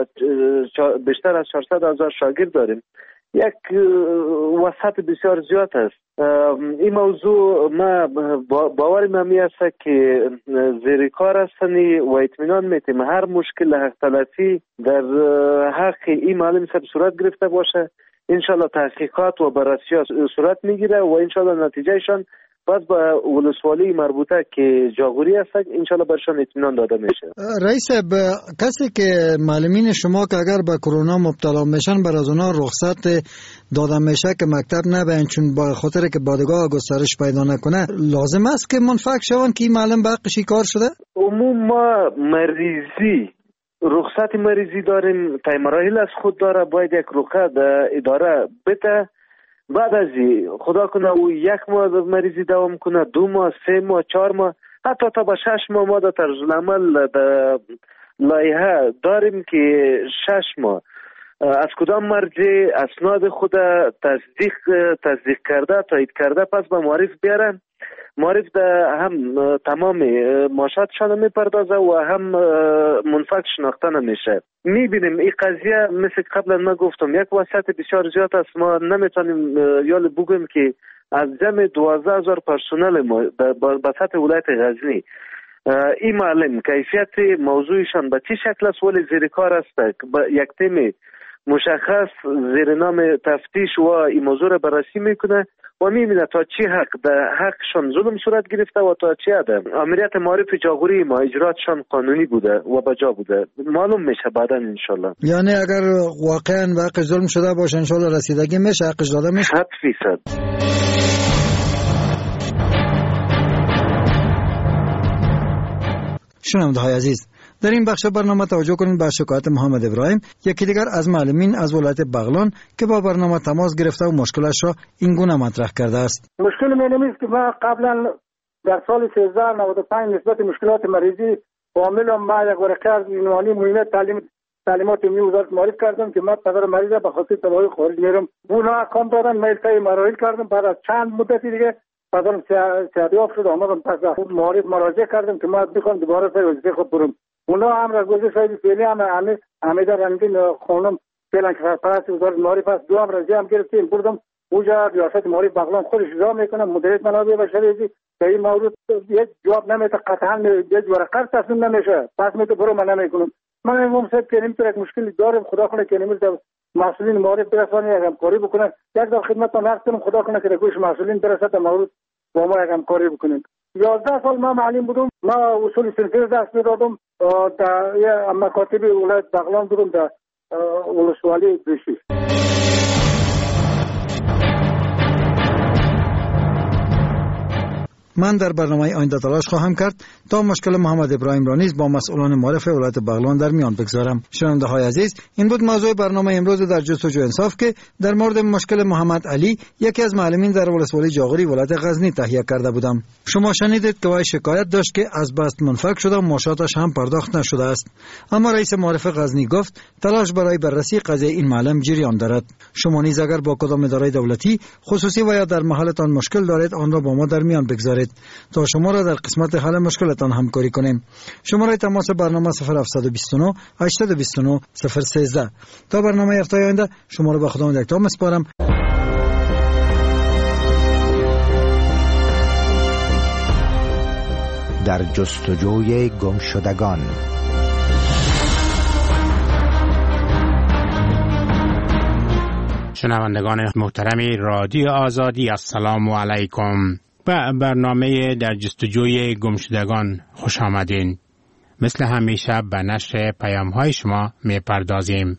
بیشتر از چهارصد هزار شاگرد داریم. یک وسعت بسیار زیاد است. این موضوع ما باور ممی است که زیر کار هستنی و اطمینان میتیم هر مشکل حق تلفی در حق این معلم سب صورت گرفته باشه. انشالله تحقیقات و بررسی صورت میگیره و انشالله نتیجهشان پس به ولسوالی مربوطه که جاغوری هست انشالله برشان اطمینان داده میشه. رئیس، کسی که معلمین شما که اگر به کرونا مبتلا میشن بر از اونا رخصت داده میشه که مکتب نبرن چون با خاطر که بادگاه گسترش پیدا نکنه، لازم است که منفعل شون که این معلم به حقش کار شده؟ عموم ما مریضی رخصت مریضی داریم، تای مراحل از خود داره، باید یک رخصت اداره بده. بعد از خدا کنه او یک ماه مریضی دوام کنه، دو ماه، سه ماه، چهار ماه، حتی تا به شش ماه ما در طرز العمل در لایحه داریم که شش ماه از کدام مرجع اسناد خود تصدیق تصدیق کرده تایید کرده پس به معرف بیارن. معرف ده هم تمام معاشاتشان میپردازه و هم منفعل شناخته نمیشه. میبینیم این قضیه مثل قبلا ما گفتم یک وسعت بسیار زیاد است. ما نمیتونیم یال بگویم که از جمع دوازده هزار پرسنل ما به سطح ولایت غزنی این معلم کیفیت موضوعشان به چه شکل است ولی زیر کار است یک تیم مشخص زیر نام تفتیش و این موضوع را بررسی میکنه و میبینه تا چی حق در حقشان ظلم صورت گرفته و تا چی عدم. امریت معارف جاغوری ما اجراتشان قانونی بوده و بجا بوده، معلوم میشه بعدا انشالله. یعنی اگر واقعا به حق ظلم شده باشه انشالله رسیدگی میشه، حقش داده میشه. صد فیصد. شنونده های عزیز، در این بخش برنامه توجه کنید به شکایت محمد ابراهیم، یکی دیگر از معلمین از ولایت بغلان که با برنامه تماس گرفته و مشکلش را این گونه مطرح کرده است. مشکل من است که ما قبلا در سال سیزده نود و پنج نسبت مشکلات مریضی کاملا ما یک ورقه از عنوانی مهمه تعلیم تعلیمات عمومی وزارت معرف کردم که ما پدر مریض به خاطر تباهی خارج میرم. اونا کام دادن، میل تای مراحل کردم. بعد از چند مدتی دیگه پدرم صحتیاب شد، آمدم پس معرف مراجعه کردم که ما بخوام دوباره سر وظیفه خود برم. اونا هم را گذاشت شاید فعلی هم همه همه در رنگین خانم فعلا که سرپرست وزارت معارف است دو هم رضا هم گرفتیم بردم اونجا ریاست معارف بغلان خودش اجرا میکنه. مدیریت منابع بشری که این موضوع یک جواب نمیده، قطعا یک ورقه تصمیم نمیشه، پس میگه برو من نمیکنم. من امام صاحب که نمیتونه یک مشکلی دارم، خدا کنه که نمیتونه مسئولین معارف برسانه یک همکاری بکنن. یک دفعه خدمتتون عرض کنم خدا کنه که گوش مسئولین برسه تا موضوع با ما یک همکاری بکنیم. یازده سال ما معلم بودم، ما اصول سنفیر دست میدادم در مکاتب ولایت بغلان بودم در ولسوالی بشی. من در برنامه آینده تلاش خواهم کرد تا مشکل محمد ابراهیم را نیز با مسئولان معرف ولایت بغلان در میان بگذارم. شنونده های عزیز، این بود موضوع برنامه امروز در جستجوی انصاف که در مورد مشکل محمد علی، یکی از معلمین در ولسوالی جاغوری ولایت غزنی تهیه کرده بودم. شما شنیدید که وی شکایت داشت که از بست منفک شده و معاشاتش هم پرداخت نشده است. اما رئیس معرف غزنی گفت تلاش برای بررسی قضیه این معلم جریان دارد. شما نیز اگر با کدام اداره دولتی، خصوصی و یا در محلتان مشکل دارید آن را با ما در میان بگذارید تا شما را در قسمت حل مشکلتان همکاری کنیم. شماره تماس برنامه صفر هفت دو نه هشت دو نه صفر یک سه. تا برنامه هفته آینده شما را به خداوند یکتا میسپارم. در جستجوی گمشدگان. شنوندگان محترم رادیو آزادی، السلام علیکم. به برنامه در جستجوی گمشدگان خوش آمدین. مثل همیشه به نشر پیام های شما می پردازیم.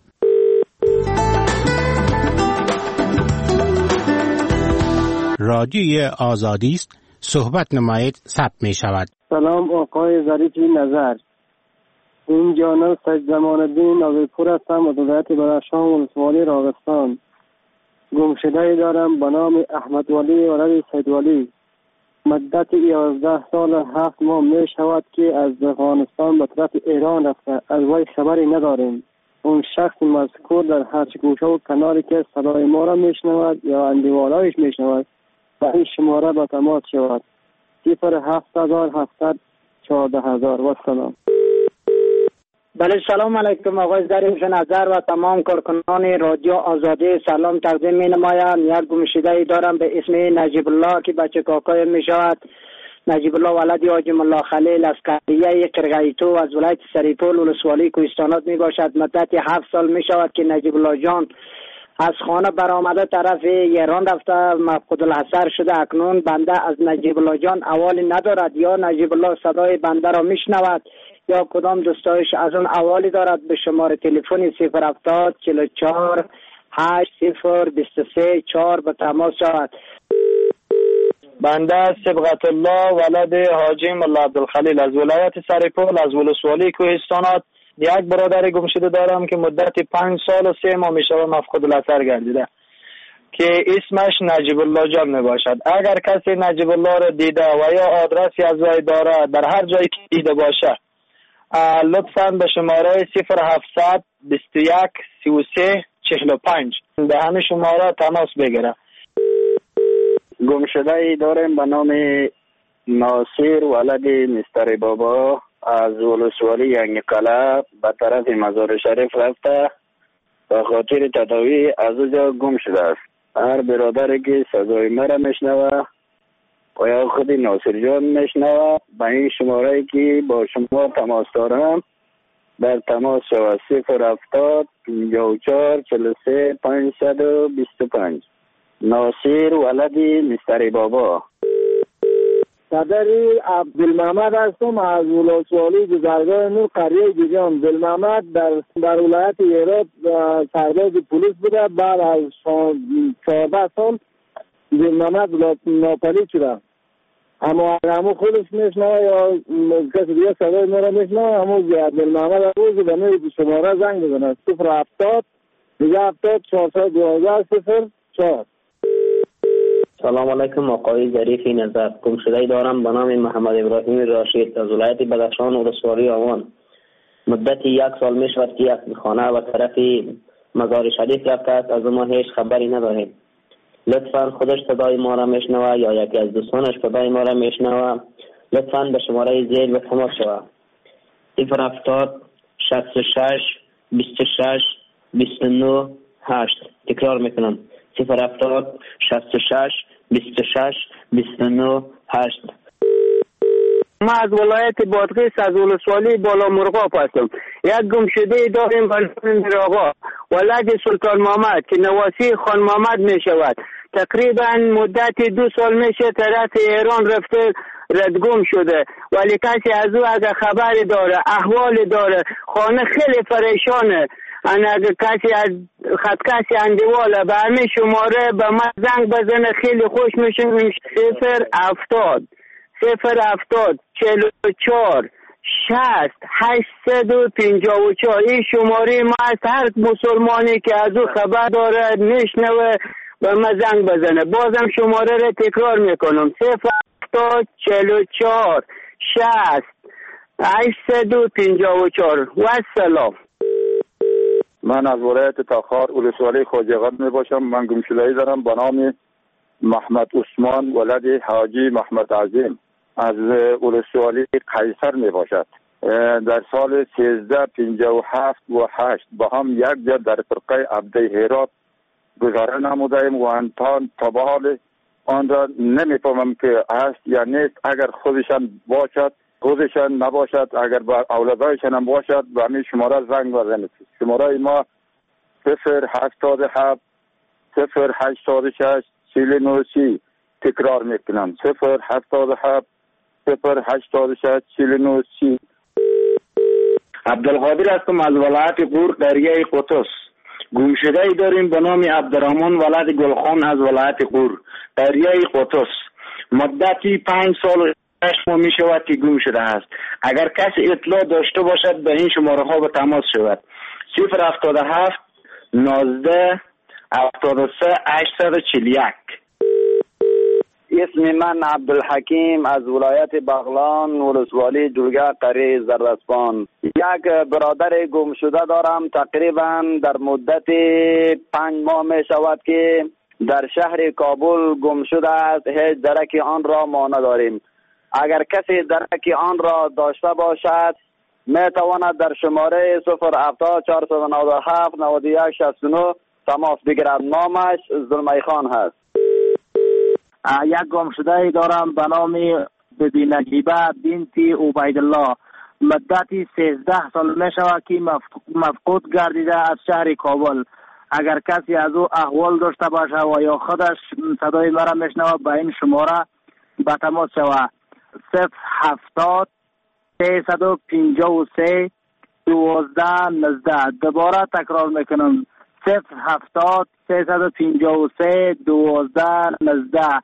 رادیوی آزادی است، صحبت نمایید، ثبت می شود. سلام آقای ظریفی نظر، این جانب سید زمان الدین ناظرپور هستم از ولایت بدخشان ولسوالی راغستان. گمشده دارم به نام احمد ولی ولد سید ولی. مدت یازده سال هفت ماه می شود که از افغانستان به طرف ایران رفته، از وی خبری نداریم. اون شخص مذکور در هر گوشه و کناری که صدای ما را می شنود یا اندیوالایش می شنود به این شماره به تماس شود. صفر هفت هزار هفتصد چهارده هزار. و سلام. بله سلام علیکم آقای ظریف نظر و تمام کارکنان رادیو آزادی سلام تقدیم می نمایم. یک گمشده دارم به اسم نجیب الله که بچه کاکای می شود. نجیب الله ولد حاجی ملا خلیل از قریه قرقیتو از ولایت سریپول ولسوالی کوهستانات می باشد. مدت هفت سال می شود که نجیب الله جان از خانه برآمده طرف ایران رفته، مفقود الحصر شده. اکنون بنده از نجیب الله جان احوالی ندارد، یا نجیب الله صدای بنده را میشنود یا کدام دوستایش از اون احوالی دارد. به شماره تلفن صفر هفتاد چهل و چهار هشت صفر بیست و سه چهار به تماس شود. بنده صبغت الله ولد حاجی ملا عبدالخلیل از ولایت سریپول از ولسوالی کوهستانات. یک برادر گمشده دارم که مدت پنج سال و سه ماه می شود مفقود الحصر گردیده که اسمش نجیب الله جان می باشد. اگر کسی نجیب الله را دیده و یا آدرسی از وی داره در هر جایی که دیده باشه لطفاً به شماره صفر هفتصد بیست و یک سی و سه چهل و پنج به همین شماره تماس بگیره. گمشده ای داریم به نام ناصر ولد مستر بابا از ولسوالی ینگقلعه به طرف مزار شریف رفته، به خاطر تداوی از اونجا گم شده است. هر برادری که صدای مرا میشنوه و یا خود ناصر جان میشنوه به این شماره که با شما تماس دارم در تماس شود. صفر هفتاد پنجاه و چهار چهل و سه پانصد و بیست و پنج. ناصر ولدی مستر بابا. صدری عبدالمحمد هستم از ولسوالی گذرگاه نور قریه گیجان. عبدالمحمد در در ولایت هرات سرباز پلیس بوده. بعد از چهارده سال عبدالمحمد ناپدید شده، اما همون خودش میشنوه یا کسی دیگه صدای ما را میشنوه. همون عبدالمحمد روزی به نوی شماره زنگ بزنه صفر هفتاد دیگه هفتاد چهارصد دوازده صفر چهار. سلام علیکم آقای ظریفی نظر. گمشده دارم به نام محمد ابراهیم راشد از ولایت بدخشان ولسوالی آوان. مدت یک سال می شود که یک خانه و طرف مزار شریف رفته است، از ما هیچ خبری نداریم. لطفاً خودش صدای ما را میشنوه یا یکی از دوستانش صدای ما را میشنوه لطفاً به شماره زیر به تماس شود. صفر هفتاد شصت و شش بیست و شش بیست و نه هشت. تکرار میکنم صفر هفتاد شصت و شش بیست و شش بیست و نه هشت. ما از ولایت بادغیس از ولسوالی بالا مرغاب هستم. یک گمشده داریم بلند آقا ولد سلطان محمد که نواسی خان محمد می شود. تقریبا مدت دو سال میشه طرف ایران رفته ردگم شده، ولی کسی از او اگر خبری داره احوال داره خانه خیلی پریشانه. انا اگر کسی از خط کسی اندیواله به همین شماره به من زنگ بزنه خیلی خوش میشه. صفر هفتاد صفر هفتاد چهل و چهار شصت هشتصد و پنجاه و چهار. این شماره ما از هر مسلمانی که از او خبر داره میشنوه به من زنگ بزنه. بازم شماره را تکرار میکنم صفر هفتاد چهل و چهار شصت هشتصد و پنجاه و چهار. و السلام. من از ولایت تاخار ولسوالی خواجه‌قند می باشم. من گمشده‌ای دارم به نام محمد عثمان ولد حاجی محمد عظیم از ولسوالی قیصر می باشد. در سال سیزده پنجاه و هفت و هشت با هم یک جا در فرقه عبده هرات گذاره نمودیم و انتان تبال آن را نمی فهمم که هست یا نیست. اگر خودشان باشد خودشان نباشد، اگر با اولادایشان هم باشد به همین شماره زنگ بزنید. شماره ما صفر هشتاد هفت صفر هشتاد شش چهل و نه سی. تکرار میکنم صفر هشتاد هفت صفر هشتاد شش چهل و نه سی. عبدالقادر هستم از ولایت غور قریه قطس. گمشده ای داریم به نام عبدالرحمن ولد گلخان از ولایت غور قریه قطس. مدتی پنج سال و شش ماه می شود که گم شده است. اگر کسی اطلاع داشته باشد به این شماره ها به تماس شود. صفر هفتاد و هفت نوزده هفتاد و سه هشتصد و چهل و یک. اسم من عبدالحکیم از ولایت بغلان ولسوالی جلگه قریه زرسپان. یک برادر گم شده دارم، تقریبا در مدت پنج ماه می شود که در شهر کابل گم شده است. هیچ درک آن را ما نداریم. اگر کسی درک آن را داشته باشد می تواند در شماره صفر هفتاد چهارصد و نود و هفت نود و یک شصت و نه تماس بگیرد. نامش زلمی خان هست. یک گمشده ای دارم به نام بیبی نجیبه بنت عبیدالله. مدتی سیزده سال می شود که مفقود گردیده از شهر کابل. اگر کسی از او احوال داشته باشه و یا خودش صدای مرا میشنوه به این شماره به تماس شود. صفر هفتاد سیصد و پنجاه و سه دوازده نوزده. دوباره تکرار میکنم صفر هفتاد سیصد و پنجاه و سه دوازده نوزده.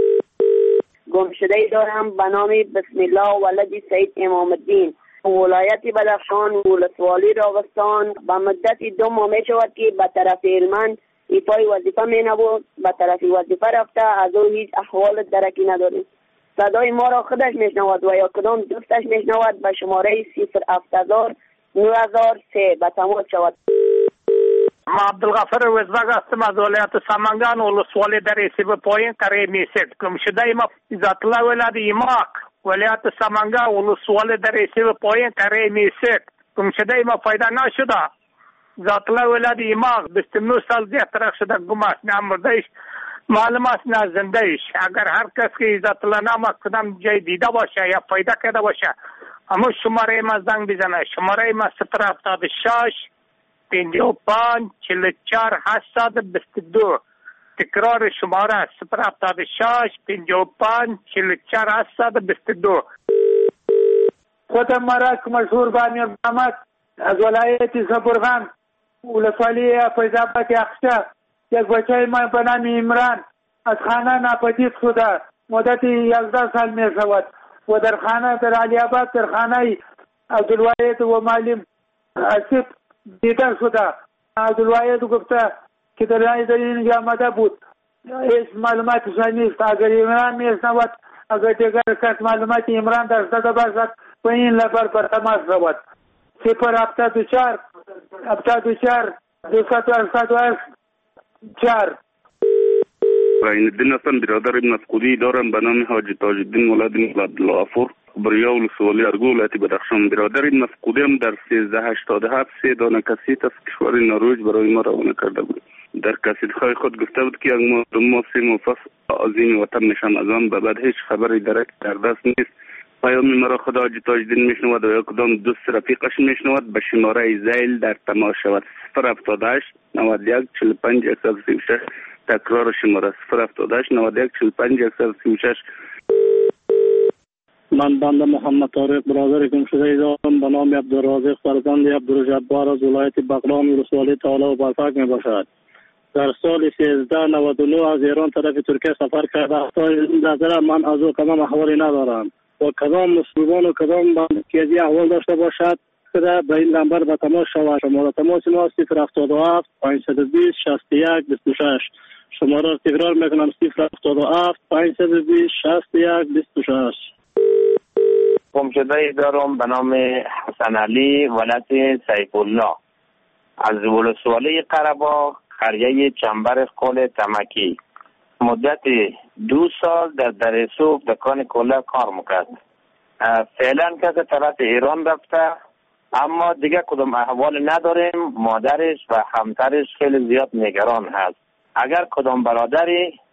گمشده ای دارم به نام بسم الله ولد سید امام الدین ولایت بدخشان ولسوالی راوستان. به مدت دو ماه می شود که به طرف علمان ایفای وظیفه می نبود. به طرف وظیفه رفته، از او هیچ احوال درکی نداریم. صدای ما را خودش میشنود و یا کدام دوستش میشنود به شماره صفر هفت هزار نه هزار سه به تماس شود. ما عبدالغفر وزبگ هستم از ولایت سمنگان ولسوالی در سیب پایین قریه میسید. گمشده ما ذات الله ولد ایماق ولایت سمنگان ولسوالی در سیب پایین قریه میسید. گمشده ما پیدا نشده. ذات الله ولد ایماق بیست و نه سال دیگه ترک شده. گم است، نه مردهش معلوم است نه زندهش. اگر هر کس که ذات الله نام کدام جای دیده باشه یا پیدا کرده باشه اما شماره ما زنگ بزنه. شماره ما صفر هفتاد و شش پنجاه و پنج چهل و چهار هشتصد و بیست و دو. تکرار شماره صفر هفتاد و شش پنجاه و پنج چهل و چهار هشتصد و بیست و دو. خودم مرک مشهور بانی محمد از ولایت زبرغان ولسوالی فیض‌آباد اخشا. یک بچه ما به نام عمران از خانه ناپدید شده. مدت یازده سال می شود و در خانه در علی آباد در خانه عبدالواحد و معلم اسیب دیده شده. عبدالواحد گفته که در اینجا آمده بود. هیچ معلوماتش نیست. اگر عمران میشنود، اگر دیگر کس معلومات عمران داشته باشد و این لبر بر تماس شود. صفر هفتاد و چهار هفتاد و چهار دویست و هشتاد و هشت چهار. این الدین هستم، برادر مفقودی دارم به نام حاجی تاج الدین ولد عبدالغفور بریا ولسوالی ارگو ولایت بدخشان. برادر مفقودی هم در سیزده هشتاد و هفت سه دانه کسیت از کشور نروژ برای ما روانه کرده بود. در کسیت‌های خود گفته بود که یک ماه دو ماه سه ماه پس از این وطن میشم. از آن به بعد هیچ خبری درک در دست نیست. پیام مرا خدا حاجی تاج الدین میشنود و یا کدام دوست رفیقش میشنود به شماره زیل در تماس شود. صفر هفتاد و هشت نود و یک چهل و پنج صد و سی و شش. تکرار شماره صفر هفتاد و هشت نود و یک چهل و پنج صد و سی و شش. من بنده محمد طارق برادر گمشده دارم به نام عبدالرازق فرزند عبدالجبار از ولایت بغلان ولسوالی تعالی و برفک می باشد. در سال سیزده نود و نه از ایران طرف ترکیه سفر کرده. تا این نظر من از او کدام احوالی ندارم و کدام مسلمان و کدام بندگی احوال داشته باشد که به این نمبر به تماس شود. شماره تماس ما صفر هفتاد و هفت پانصد و بیست شصت و یک بیست و شش. شماره را تکرار میکنم صفر هفتاد و هفت پانصد و بیست شصت و یک بیست و شش. گمشده ای دارم به نام حسن علی ولد سیف الله از ولسوالی قره‌باغ قریه چنبر قل تمکی. مدت دو سال در درسوف دکان کله کار میکرد. فعلا که طرف ایران رفته اما دیگه کدام احوال نداریم. مادرش و همسرش خیلی زیاد نگران هست. اگر کدام برادری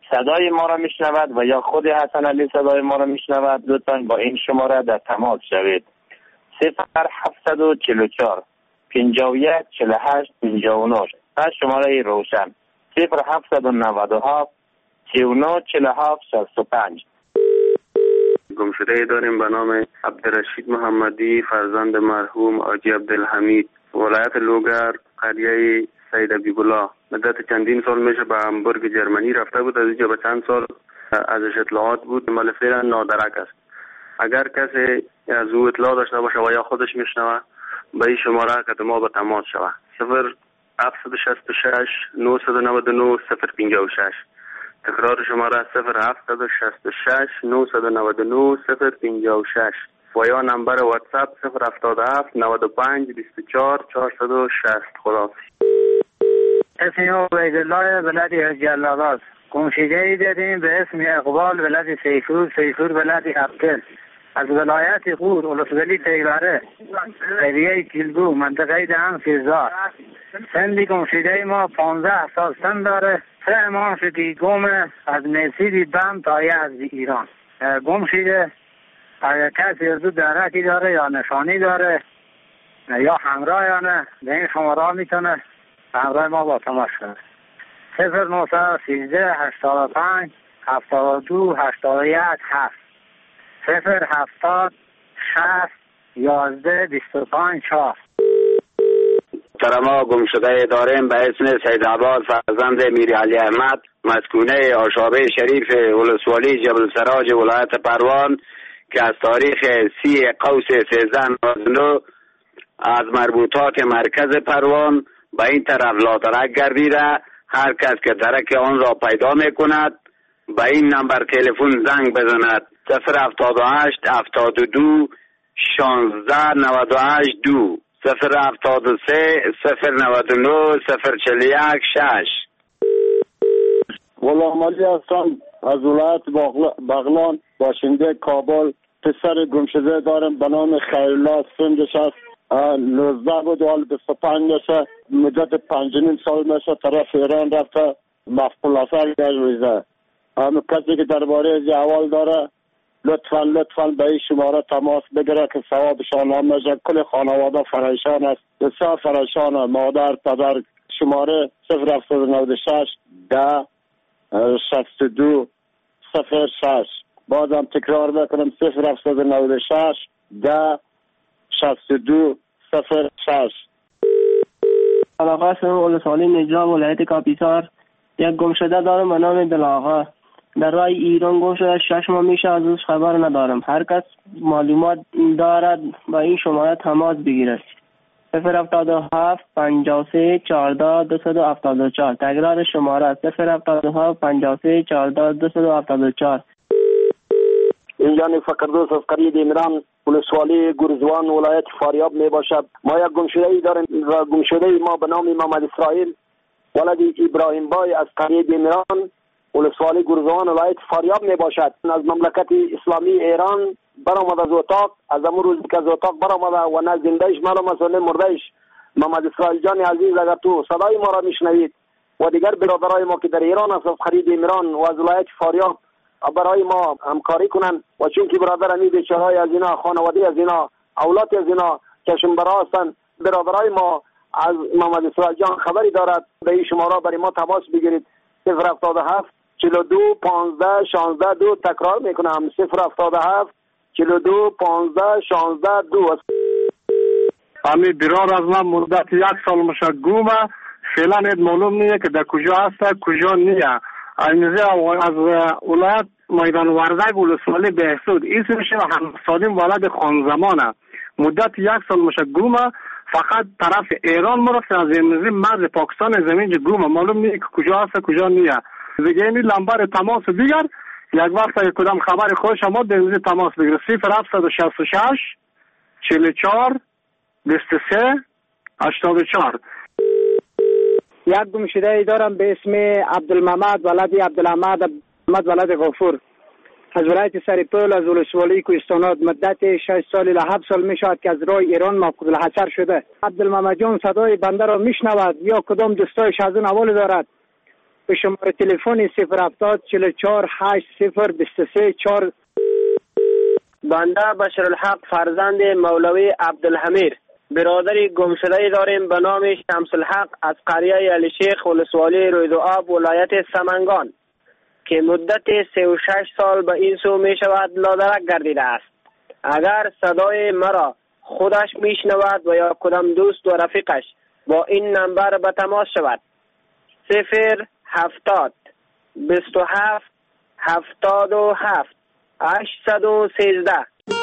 صدای ما را میشنود و یا خود حسن علی صدای ما را میشنود، لطفاً با این شماره در تماس شوید. صفر هفتصد و چهل و چهار پنجاه و یک چهل و هشت پنجاه و نه. از شماره روشن صفر هفتصد و نود و هفت سی و نه چهل و هفت شصت و پنج. گمشده داریم به نام عبدالرشید محمدی، فرزند مرحوم حاجی عبدالحمید، ولایت لوگر، قریه سید ابیبلا. مدت چندین سال میشه به همبورگ جرمنی رفته بود. از اینجا به چند سال ازش اطلاعات بود، ولی فعلا نادرک است. اگر کسی از او اطلاع داشته باشه و یا خودش میشنوه، به این شماره که ما به تماس شوه. صفر هفتصد و شصت و شش نهصد و نود و نه صفر پنجاه و شش. تکرار شماره صفر هفتصد و شصت و شش نهصد و نود و نه صفر پنجاه و شش و یا نمبر واتساپ صفر هفتاد و هفت نود و پنج بیست و چهار چهارصد و شصت. خداحافظ. اسم عبیدالله ولد جلالات. گمشده‌ای داریم به اسم اقبال ولد سیفور، سیفور ولد عبدل، از ولایت غور، ولسوالی تیغاره، قریه کلگو، منطقه دهن فیزار. سن گمشده ما پانزده سال سن داره. سه ماه شدی گم از میسیدی بم تا از ایران گم شده. اگر کسی از دو درکی داره یا نشانی داره یا همراه یا نه، به این شماره میتونه همراه ما با تماس کنه. صفر نهصد و سیزده هشتاد و پنج هفتاد و دو هشتاد و یک هفت صفر هفتاد شصت یازده بیست و پنج چهار. ما گمشده داریم به اسم سید عباد، فرزند میری علی احمد، مسکونه آشابه شریف ولسوالی جبل سراج ولایت پروان، که از تاریخ سی قوس سیزده نود و نه از مربوطات مرکز پروان به این طرف لاترک گردیده. هر کس که درک آن را پیدا می کند به این نمبر تلفن زنگ بزند. صفر هفتاد و هشت هفتاد و دو شانزده نود و هشت دو صفر هفتاد و سه صفر نود و نه صفر چهل و یک شش. غلام علی هستم از ولایت بغلان، باشنده کابل. پسر گمشده دارم به نام خیرالله، سنش هست نوزده بود، حال بیست و پنج میشه. مدت پنج نیم سال میشه طرف ایران رفته، مفقود اثر گردیده. همه کسی که درباره از احوال داره لطفا لطفا به این شماره تماس بگیره که ثوابشان هم میشه. کل خانواده فرایشان است، بسیار فرایشان، مادر پدر. شماره صفر هفتصد و نود و شش ده شصت و دو صفر شش. بازم تکرار بکنم صفر هفتصد و نود و شش ده شصت و دو صفر شش. علاقه شما ولسوالی نجران ولایت کاپیسار. یک گمشده دارم به نام بلاغا، در راه ایران گم شده. شش ماه میشه از روش خبر ندارم. هر کس معلومات دارد با این شماره تماس بگیرد. صفر هفتاد و هفت پنجاه و سه چهارده دویست و هفتاد و چهار. تکرار شماره صفر هفتاد و هفت پنجاه و سه چهارده دویست و هفتاد و چهار. اینجا فقردوس از قریه دیمران ولسوالی گرزوان ولایت فاریاب می باشد. ما یک گمشده‌ای داریم و گمشده ما به نام محمد اسرائیل ولد ابراهیم بای از قریه دیمران ولسوالی گرزوان ولایت فاریاب می باشد. از مملکت اسلامی ایران برآمد از اتاق. از امروز روزی که از اتاق برآمد و نه زندهش معلوم است و نه مردهش. محمد اسرائیل جان عزیز، اگر تو صدای ما را میشنوید و دیگر برادرای ما که در ایران است از قریه دیمران و از ولایت فاریاب برای ما همکاری کنن و چون که برادر امی بیچارهای از اینا، خانواده از اینا، اولاد از اینا چشم برا هستن، برادرای ما از محمد اسرائیل جان خبری دارد به این شماره برای ما تماس بگیرید. صفر هفتاد و هفت چهل و دو پانزده شانزده دو. تکرار میکنم صفر هفتاد و هفت چهل و دو پانزده شانزده دو. امی برادر از من مدت یک سال میشه گومه، فعلا معلوم نیه که در کجا هست کجا نیه. از ولایت میدان وردک ولسوالی بهسود، اسمش هم سادیم ولد خانزمانه. مدت یک سال میشه گومه، فقط طرف ایران مرفت، از این مرز پاکستان زمین گومه، معلوم نیه که کجا هست کجا نیه. دیگه این لمبر تماس دیگر یک وقت یک کدام خبر خوش ما در تماس بگیره. صفر هفتصد و شصت و شش چهل و چهار بیست و سه هشتاد و چهار. یک گمشده ای دارم به اسم عبدالمحمد ولد عبدالحمد محمد ولد غفور از ولایت سرپل از ولسوالی کوهستانات. مدت شش سال الی هفت سال میشود که از راه ایران مفقود الحصر شده. عبدالمحمد جان صدای بنده را میشنود یا کدام دوستایش از اون حواله دارد به شماره تلفن صفر هفتاد چهل و چهار هشت صفر بیست و سه چهار. بنده بشرالحق فرزند مولوی عبدالحمید برادری گمشده داریم به نام شمس الحق از قریه علی شیخ ولسوالی رویدوآب ولایت سمنگان که مدت سی و شش سال به این سو می شود لادرک گردیده است. اگر صدای مرا خودش می شنود و یا کدام دوست و رفیقش با این نمبر به تماس شود. صفر هفتاد بیست و هفت هفتاد و هفت هشتصد و سیزده.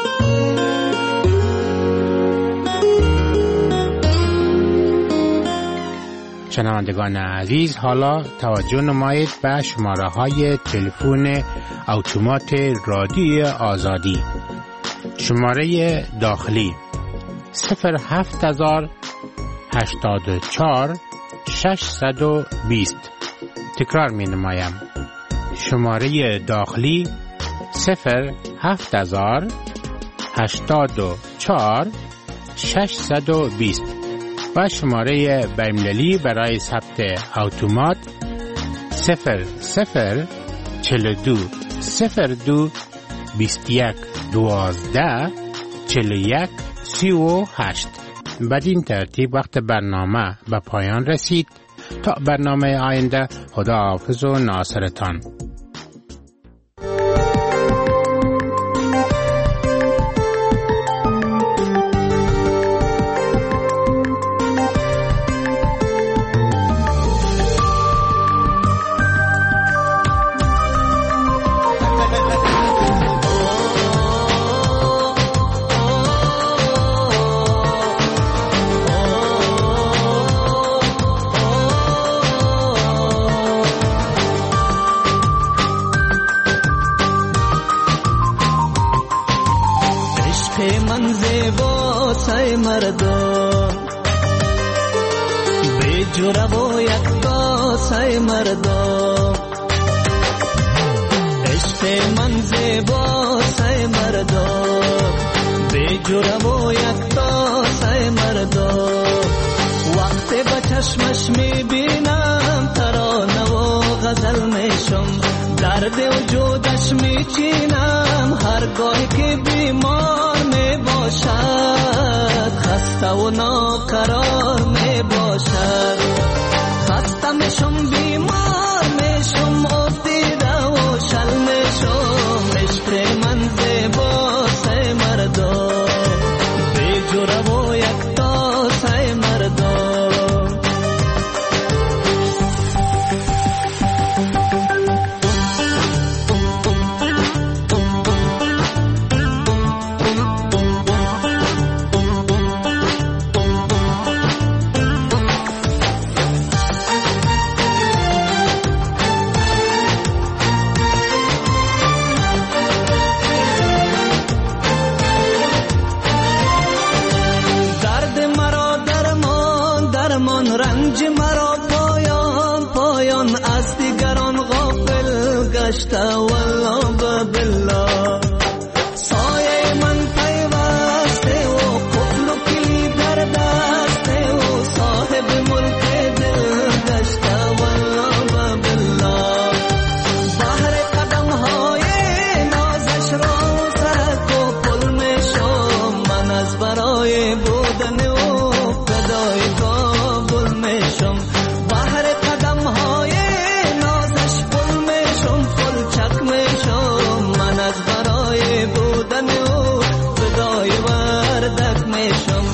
شنوندگان عزیز، حالا توجه نمایید به شماره های تلفن اتومات رادیوی آزادی. شماره داخلی صفر هفت هزار هشتاد و چهار ششصد و بیست. تکرار می نمایم. شماره داخلی صفر هفت هزار هشتاد و چهار ششصد و بیست و شماره بین‌المللی برای ثبت اتومات صفر صفر چهل و دو صفر دو بیست و یک دوازده چهل و یک سی و هشت. بدین ترتیب وقت برنامه به پایان رسید. تا برنامه آینده، خداحافظ و ناصرتان. چشمش میبینم ترانه و غزل میشم، درد وجودش میچینم هرگاه که بیمار میباشد، خسته و ناقرار میباشد. خسته میشم بیمار میشم افتیده و شل میشم. عشق من زیباست مردم، بی جرأت و یکتاست مردم. والله بالله سایه من پیوسته و قفل و کلی در دسته و صاحب ملک دل گشته. والله بالله بحر قدم های نازش را سرک و پل میشم، من از برای بودن و فدای کابل میشم. بحر قدم های نازش پل میشم، من از برای بودن او فدای وردک میشم.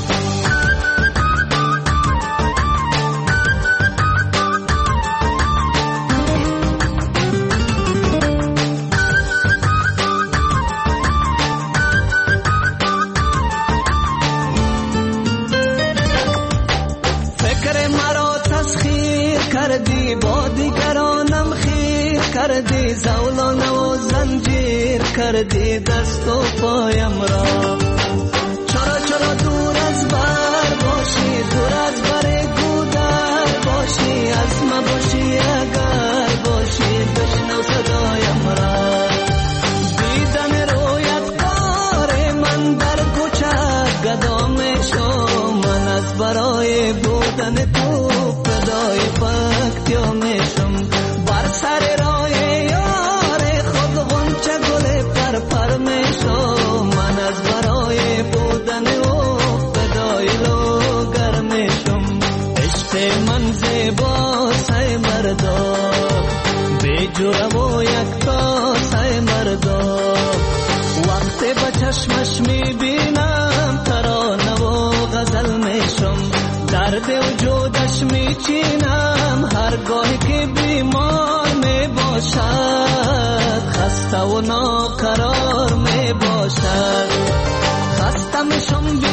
فکر مرا تسخیر کردی، با دیگرانم خیر کردی، زولانه و زنجیر کردی دست و پایم را. چرا چرا دور از بر باشی، دور از بر گودر باشی، از ما باشی اگر باشی، بشنو صدایم را. دیدن رویت کار من در کوچه گدا میشم، من از برای بودن تو فدای پاکتیا میشم. جرم و یک کاسه مردا. وقتی به چشمش میبینم ترانه و غزل میشم، درد وجودش میچینم هرگاهی که بیمار میباشد، خسته و ناقرار میباشد. خسته میشم